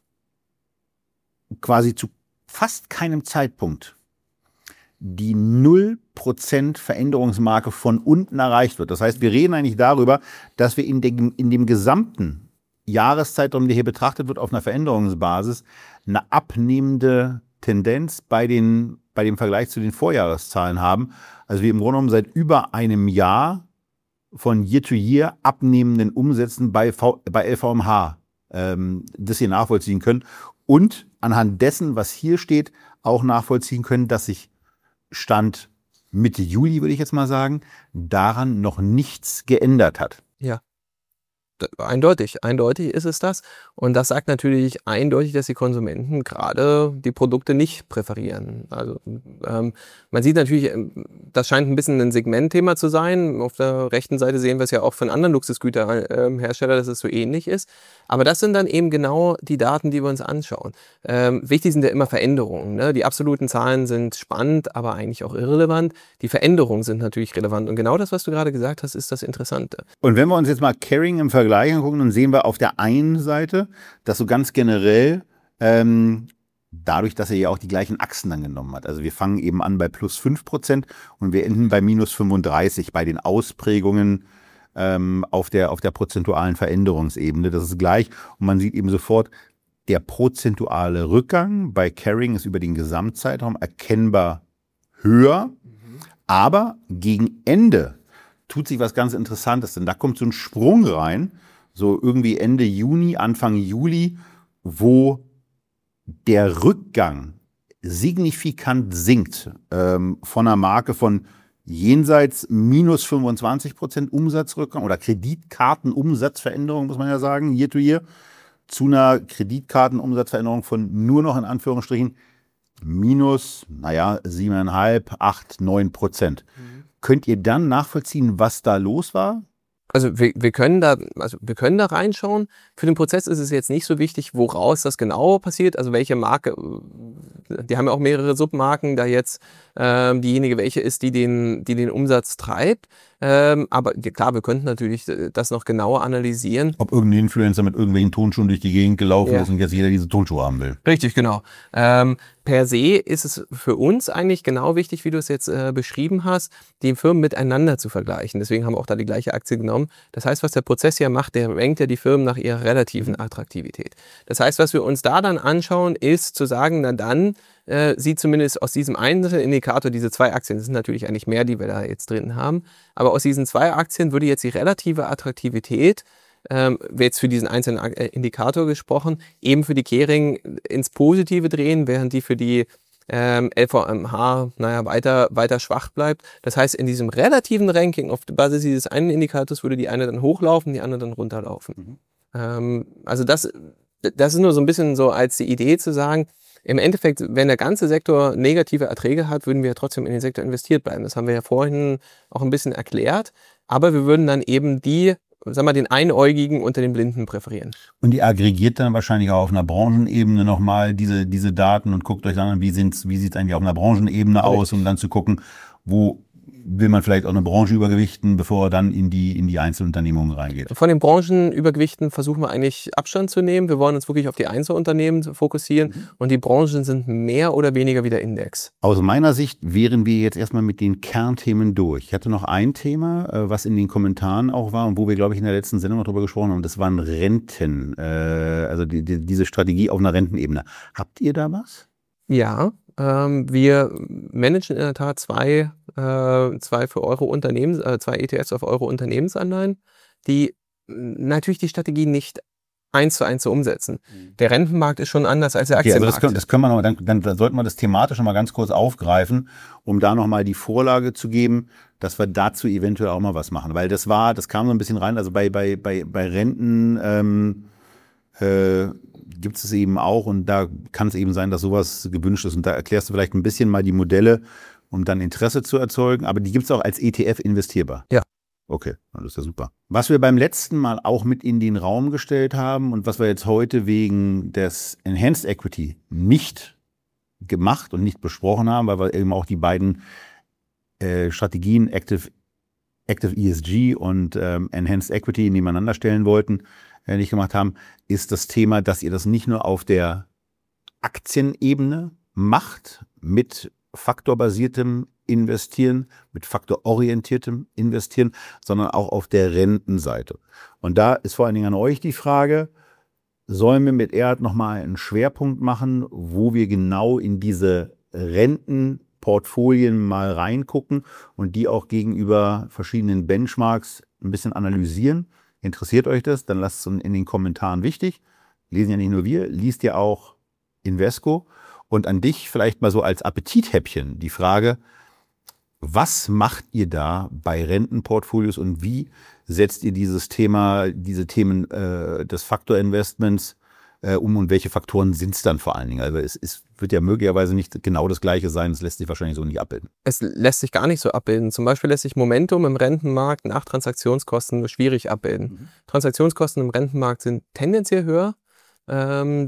quasi zu fast keinem Zeitpunkt die 0% Veränderungsmarke von unten erreicht wird. Das heißt, wir reden eigentlich darüber, dass wir in dem gesamten Jahreszeitraum, der hier betrachtet wird, auf einer Veränderungsbasis eine abnehmende Tendenz bei dem Vergleich zu den Vorjahreszahlen haben. Also wir im Grunde genommen seit über einem Jahr von Year-to-Year abnehmenden Umsätzen bei LVMH das hier nachvollziehen können. und anhand dessen, was hier steht, auch nachvollziehen können, dass sich Stand Mitte Juli, würde ich jetzt mal sagen, daran noch nichts geändert hat. Ja. Eindeutig ist es das. Und das sagt natürlich eindeutig, dass die Konsumenten gerade die Produkte nicht präferieren. Also man sieht natürlich, das scheint ein bisschen ein Segmentthema zu sein. Auf der rechten Seite sehen wir es ja auch von anderen Luxusgüterherstellern, dass es so ähnlich ist. Aber das sind dann eben genau die Daten, die wir uns anschauen. Wichtig sind ja immer Veränderungen. Ne? Die absoluten Zahlen sind spannend, aber eigentlich auch irrelevant. Die Veränderungen sind natürlich relevant. Und genau das, was du gerade gesagt hast, ist das Interessante. Und wenn wir uns jetzt mal Kering im Vergleich angucken, dann sehen wir auf der einen Seite, dass so ganz generell dadurch, dass er ja auch die gleichen Achsen dann genommen hat. Also wir fangen eben an bei plus 5% und wir enden bei minus 35 bei den Ausprägungen auf der prozentualen Veränderungsebene. Das ist gleich und man sieht eben sofort, der prozentuale Rückgang bei Kering ist über den Gesamtzeitraum erkennbar höher, aber gegen Ende tut sich was ganz Interessantes, denn da kommt so ein Sprung rein, so irgendwie Ende Juni, Anfang Juli, wo der Rückgang signifikant sinkt von einer Marke von jenseits minus 25% Umsatzrückgang oder Kreditkartenumsatzveränderung, muss man ja sagen, year to year, zu einer Kreditkartenumsatzveränderung von nur noch in Anführungsstrichen minus, 7,5, 8, 9%. Könnt ihr dann nachvollziehen, was da los war? Also wir können da reinschauen. Für den Prozess ist es jetzt nicht so wichtig, woraus das genau passiert. Also welche Marke, die haben ja auch mehrere Submarken, da jetzt diejenige welche ist, die den Umsatz treibt. Aber klar, wir könnten natürlich das noch genauer analysieren. Ob irgendein Influencer mit irgendwelchen Tonschuhen durch die Gegend gelaufen ist und jetzt jeder diese Tonschuhe haben will. Richtig, genau. Per se ist es für uns eigentlich genau wichtig, wie du es jetzt beschrieben hast, die Firmen miteinander zu vergleichen. Deswegen haben wir auch da die gleiche Aktie genommen. Das heißt, was der Prozess ja macht, der rankt ja die Firmen nach ihrer relativen Attraktivität. Das heißt, was wir uns da dann anschauen, ist zu sagen, na dann sieht zumindest aus diesem einen Indikator, diese 2 Aktien, das sind natürlich eigentlich mehr, die wir da jetzt drin haben, aber aus diesen 2 Aktien würde jetzt die relative Attraktivität, jetzt für diesen einzelnen Indikator gesprochen, eben für die Kering ins Positive drehen, während die für die LVMH weiter schwach bleibt. Das heißt, in diesem relativen Ranking auf Basis dieses einen Indikators würde die eine dann hochlaufen, die andere dann runterlaufen. Also das ist nur so ein bisschen so als die Idee zu sagen, im Endeffekt, wenn der ganze Sektor negative Erträge hat, würden wir ja trotzdem in den Sektor investiert bleiben. Das haben wir ja vorhin auch ein bisschen erklärt. Aber wir würden dann eben den Einäugigen unter den Blinden präferieren. Und ihr aggregiert dann wahrscheinlich auch auf einer Branchenebene nochmal diese Daten und guckt euch dann an, wie sieht es eigentlich auf einer Branchenebene aus, um dann zu gucken, wo will man vielleicht auch eine Branche übergewichten, bevor er dann in die Einzelunternehmungen reingeht. Von den Branchenübergewichten versuchen wir eigentlich Abstand zu nehmen. Wir wollen uns wirklich auf die Einzelunternehmen fokussieren und die Branchen sind mehr oder weniger wieder Index. Aus meiner Sicht wären wir jetzt erstmal mit den Kernthemen durch. Ich hatte noch ein Thema, was in den Kommentaren auch war und wo wir, glaube ich, in der letzten Sendung noch drüber gesprochen haben. Das waren Renten, also diese Strategie auf einer Rentenebene. Habt ihr da was? Ja, wir managen in der Tat zwei für Euro-Unternehmens, 2 ETFs auf Euro-Unternehmensanleihen, die natürlich die Strategie nicht 1:1 so umsetzen. Der Rentenmarkt ist schon anders als der Aktienmarkt. Also das können wir noch, dann sollten wir das thematisch noch mal ganz kurz aufgreifen, um da noch mal die Vorlage zu geben, dass wir dazu eventuell auch mal was machen. Weil das kam so ein bisschen rein, also bei Renten gibt es eben auch und da kann es eben sein, dass sowas gewünscht ist. Und da erklärst du vielleicht ein bisschen mal die Modelle, um dann Interesse zu erzeugen. Aber die gibt es auch als ETF investierbar. Ja. Okay, das ist ja super. Was wir beim letzten Mal auch mit in den Raum gestellt haben und was wir jetzt heute wegen des Enhanced Equity nicht gemacht und nicht besprochen haben, weil wir eben auch die beiden Strategien Active ESG und Enhanced Equity nebeneinander stellen wollten, nicht gemacht haben, ist das Thema, dass ihr das nicht nur auf der Aktienebene macht, mit faktorbasiertem Investieren, mit faktororientiertem Investieren, sondern auch auf der Rentenseite. Und da ist vor allen Dingen an euch die Frage, sollen wir mit Erhard nochmal einen Schwerpunkt machen, wo wir genau in diese Rentenportfolien mal reingucken und die auch gegenüber verschiedenen Benchmarks ein bisschen analysieren? Interessiert euch das? Dann lasst es uns in den Kommentaren wichtig. Lesen ja nicht nur wir, liest ja auch Invesco. Und an dich vielleicht mal so als Appetithäppchen die Frage, was macht ihr da bei Rentenportfolios und wie setzt ihr diese Themen des Faktorinvestments und welche Faktoren sind es dann vor allen Dingen? Also es wird ja möglicherweise nicht genau das Gleiche sein, es lässt sich wahrscheinlich so nicht abbilden. Es lässt sich gar nicht so abbilden. Zum Beispiel lässt sich Momentum im Rentenmarkt nach Transaktionskosten nur schwierig abbilden. Transaktionskosten im Rentenmarkt sind tendenziell höher. Der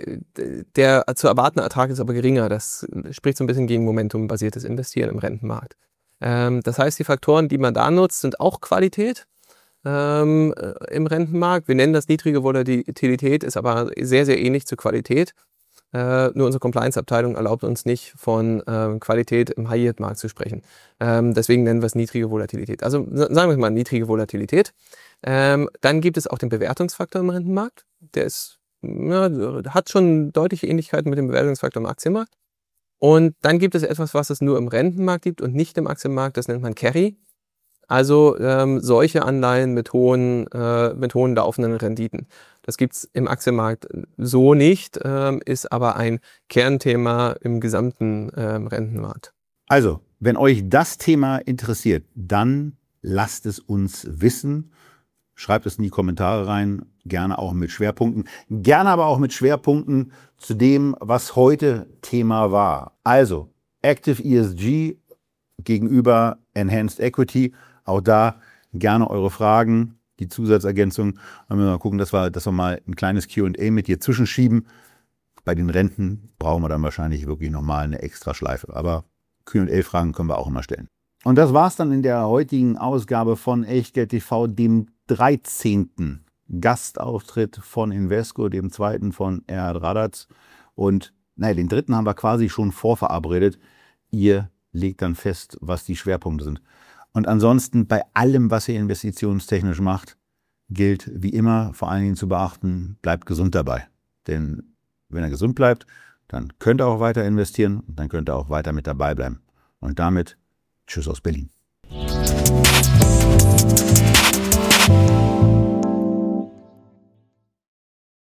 zu erwartende Ertrag ist aber geringer. Das spricht so ein bisschen gegen momentumbasiertes Investieren im Rentenmarkt. Das heißt, die Faktoren, die man da nutzt, sind auch Qualität im Rentenmarkt. Wir nennen das niedrige Volatilität, ist aber sehr, sehr ähnlich zur Qualität. Nur unsere Compliance-Abteilung erlaubt uns nicht, von Qualität im High-Yield-Markt zu sprechen. Deswegen nennen wir es niedrige Volatilität. Also sagen wir mal niedrige Volatilität. Dann gibt es auch den Bewertungsfaktor im Rentenmarkt. Der hat schon deutliche Ähnlichkeiten mit dem Bewertungsfaktor im Aktienmarkt. Und dann gibt es etwas, was es nur im Rentenmarkt gibt und nicht im Aktienmarkt. Das nennt man Carry. Also solche Anleihen mit hohen laufenden Renditen. Das gibt es im Aktienmarkt so nicht, ist aber ein Kernthema im gesamten Rentenmarkt. Also, wenn euch das Thema interessiert, dann lasst es uns wissen. Schreibt es in die Kommentare rein, gerne auch mit Schwerpunkten. Gerne aber auch mit Schwerpunkten zu dem, was heute Thema war. Also, Active ESG gegenüber Enhanced Equity. Auch da gerne eure Fragen, die Zusatzergänzung. Dann müssen wir mal gucken, dass wir mal ein kleines Q&A mit dir zwischenschieben. Bei den Renten brauchen wir dann wahrscheinlich wirklich nochmal eine extra Schleife. Aber Q&A-Fragen können wir auch immer stellen. Und das war's dann in der heutigen Ausgabe von Echtgeld TV, dem 13. Gastauftritt von Invesco, dem 2. von Erhard Radatz. Und den 3. haben wir quasi schon vorverabredet. Ihr legt dann fest, was die Schwerpunkte sind. Und ansonsten bei allem, was ihr investitionstechnisch macht, gilt wie immer vor allen Dingen zu beachten, bleibt gesund dabei. Denn wenn ihr gesund bleibt, dann könnt ihr auch weiter investieren und dann könnt ihr auch weiter mit dabei bleiben. Und damit tschüss aus Berlin.